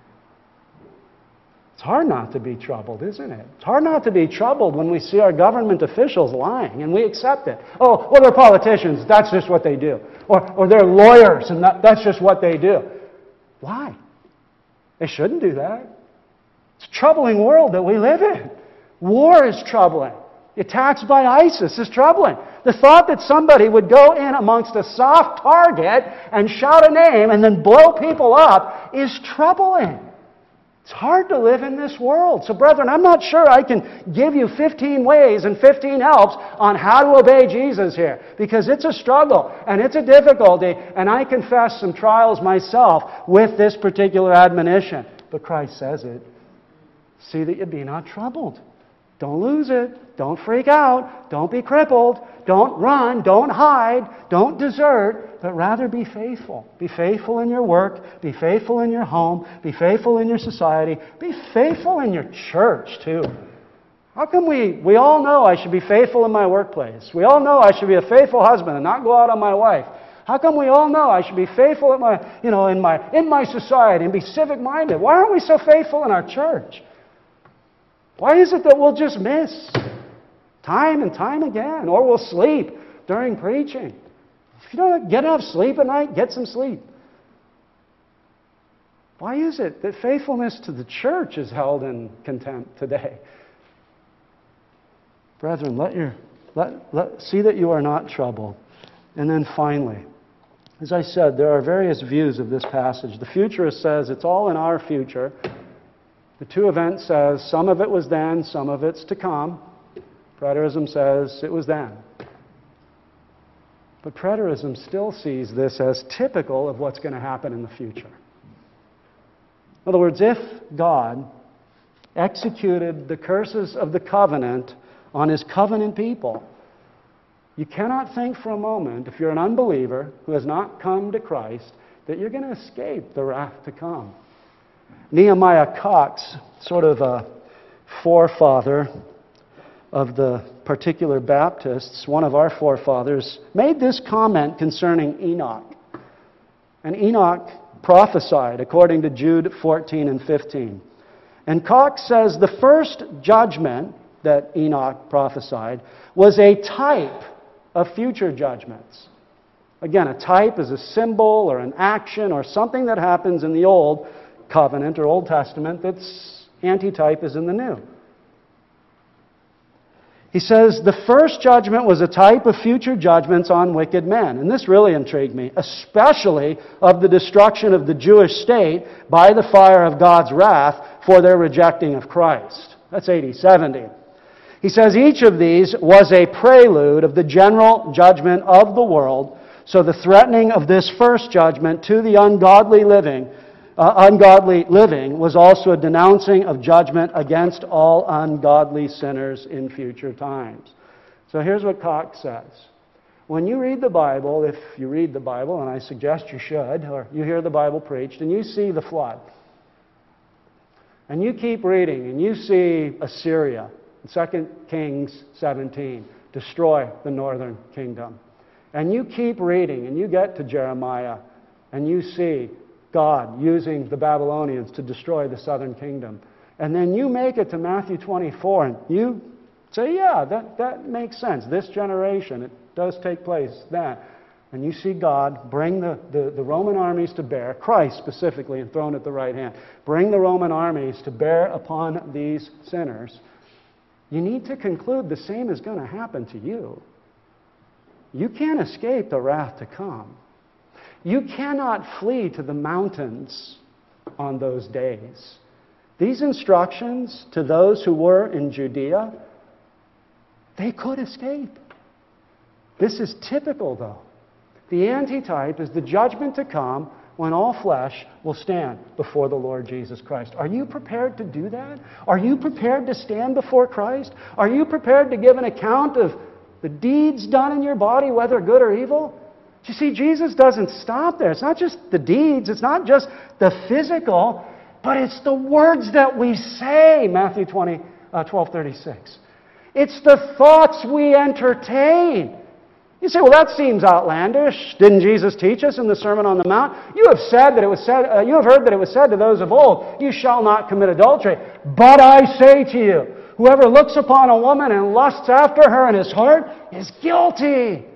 It's hard not to be troubled, isn't it? It's hard not to be troubled when we see our government officials lying and we accept it. Oh, well, they're politicians. That's just what they do. Or they're lawyers and that's just what they do. Why? They shouldn't do that. It's a troubling world that we live in. War is troubling. The attacks by ISIS is troubling. The thought that somebody would go in amongst a soft target and shout a name and then blow people up is troubling. It's hard to live in this world. So, brethren, I'm not sure I can give you 15 ways and 15 helps on how to obey Jesus here. Because it's a struggle and it's a difficulty. And I confess some trials myself with this particular admonition. But Christ says it. See that you be not troubled. Don't lose it. Don't freak out. Don't be crippled. Don't run. Don't hide. Don't desert. But rather be faithful. Be faithful in your work. Be faithful in your home. Be faithful in your society. Be faithful in your church too. How come we all know I should be faithful in my workplace? We all know I should be a faithful husband and not go out on my wife. How come we all know I should be faithful in my society and be civic minded? Why aren't we so faithful in our church? Why is it that we'll just miss time and time again? Or we'll sleep during preaching. If you don't get enough sleep at night, get some sleep. Why is it that faithfulness to the church is held in contempt today? Brethren, see that you are not troubled. And then finally, as I said, there are various views of this passage. The futurist says it's all in our future. The two events says some of it was then, some of it's to come. Preterism says it was then. But preterism still sees this as typical of what's going to happen in the future. In other words, if God executed the curses of the covenant on His covenant people, you cannot think for a moment, if you're an unbeliever who has not come to Christ, that you're going to escape the wrath to come. Nehemiah Cox, sort of a forefather of the particular Baptists, one of our forefathers, made this comment concerning Enoch. And Enoch prophesied according to Jude 14 and 15. And Cox says the first judgment that Enoch prophesied was a type of future judgments. Again, a type is a symbol or an action or something that happens in the Old Covenant or Old Testament that's antitype is in the New. He says the first judgment was a type of future judgments on wicked men. And this really intrigued me, especially of the destruction of the Jewish state by the fire of God's wrath for their rejecting of Christ. That's AD 70. He says each of these was a prelude of the general judgment of the world. So the threatening of this first judgment to the ungodly living was also a denouncing of judgment against all ungodly sinners in future times. So here's what Cox says. When you read the Bible, if you read the Bible, and I suggest you should, or you hear the Bible preached, and you see the flood, and you keep reading, and you see Assyria, in 2 Kings 17, destroy the northern kingdom. and you keep reading, and you get to Jeremiah, and you see God using the Babylonians to destroy the southern kingdom, and then you make it to Matthew 24, and you say, yeah, that makes sense. This generation, it does take place then. And you see God bring the Roman armies to bear, Christ specifically, and thrown at the right hand. Bring the Roman armies to bear upon these sinners. You need to conclude the same is going to happen to you. You can't escape the wrath to come. You cannot flee to the mountains on those days. These instructions to those who were in Judea, they could escape. This is typical, though. The antitype is the judgment to come when all flesh will stand before the Lord Jesus Christ. Are you prepared to do that? Are you prepared to stand before Christ? Are you prepared to give an account of the deeds done in your body, whether good or evil? You see, Jesus doesn't stop there. It's not just the deeds. It's not just the physical, but it's the words that we say, Matthew 12:36. It's the thoughts we entertain. You say, well, that seems outlandish. Didn't Jesus teach us in the Sermon on the Mount? You have heard that it was said to those of old, you shall not commit adultery. But I say to you, whoever looks upon a woman and lusts after her in his heart is guilty.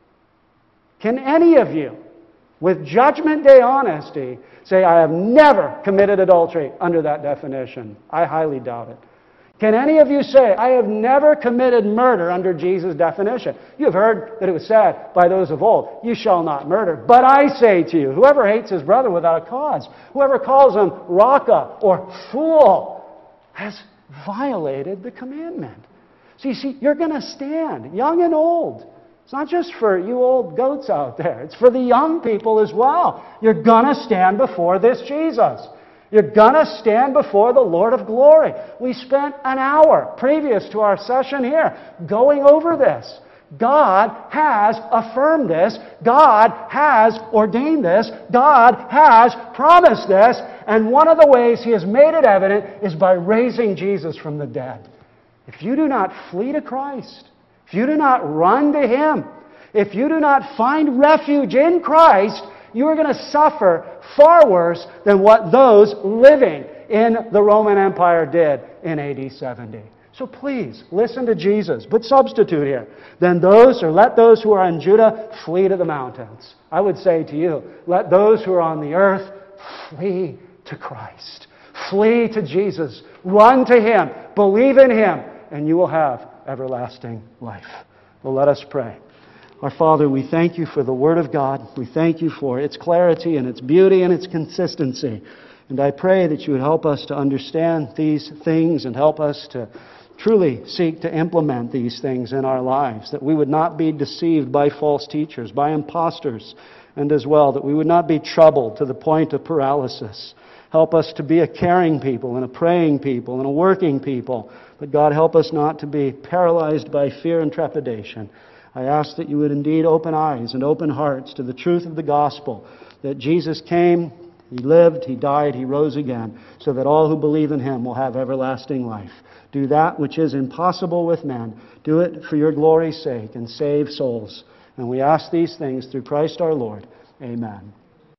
Can any of you, with Judgment Day honesty, say, I have never committed adultery under that definition? I highly doubt it. Can any of you say, I have never committed murder under Jesus' definition? You have heard that it was said by those of old, you shall not murder. But I say to you, whoever hates his brother without a cause, whoever calls him raka or fool, has violated the commandment. So you see, you're going to stand, young and old. It's not just for you old goats out there. It's for the young people as well. You're going to stand before this Jesus. You're going to stand before the Lord of glory. We spent an hour previous to our session here going over this. God has affirmed this. God has ordained this. God has promised this. And one of the ways He has made it evident is by raising Jesus from the dead. If you do not flee to Christ, if you do not run to Him, if you do not find refuge in Christ, you are going to suffer far worse than what those living in the Roman Empire did in AD 70. So please, listen to Jesus. But substitute here. Let those who are in Judah flee to the mountains. I would say to you, let those who are on the earth flee to Christ. Flee to Jesus. Run to Him. Believe in Him. And you will have everlasting life. Well, let us pray. Our Father, we thank You for the Word of God. We thank You for its clarity and its beauty and its consistency. And I pray that You would help us to understand these things and help us to truly seek to implement these things in our lives, that we would not be deceived by false teachers, by impostors, and as well that we would not be troubled to the point of paralysis. Help us to be a caring people and a praying people and a working people. But God, help us not to be paralyzed by fear and trepidation. I ask that You would indeed open eyes and open hearts to the truth of the gospel, that Jesus came, He lived, He died, He rose again, so that all who believe in Him will have everlasting life. Do that which is impossible with men. Do it for Your glory's sake and save souls. And we ask these things through Christ our Lord. Amen.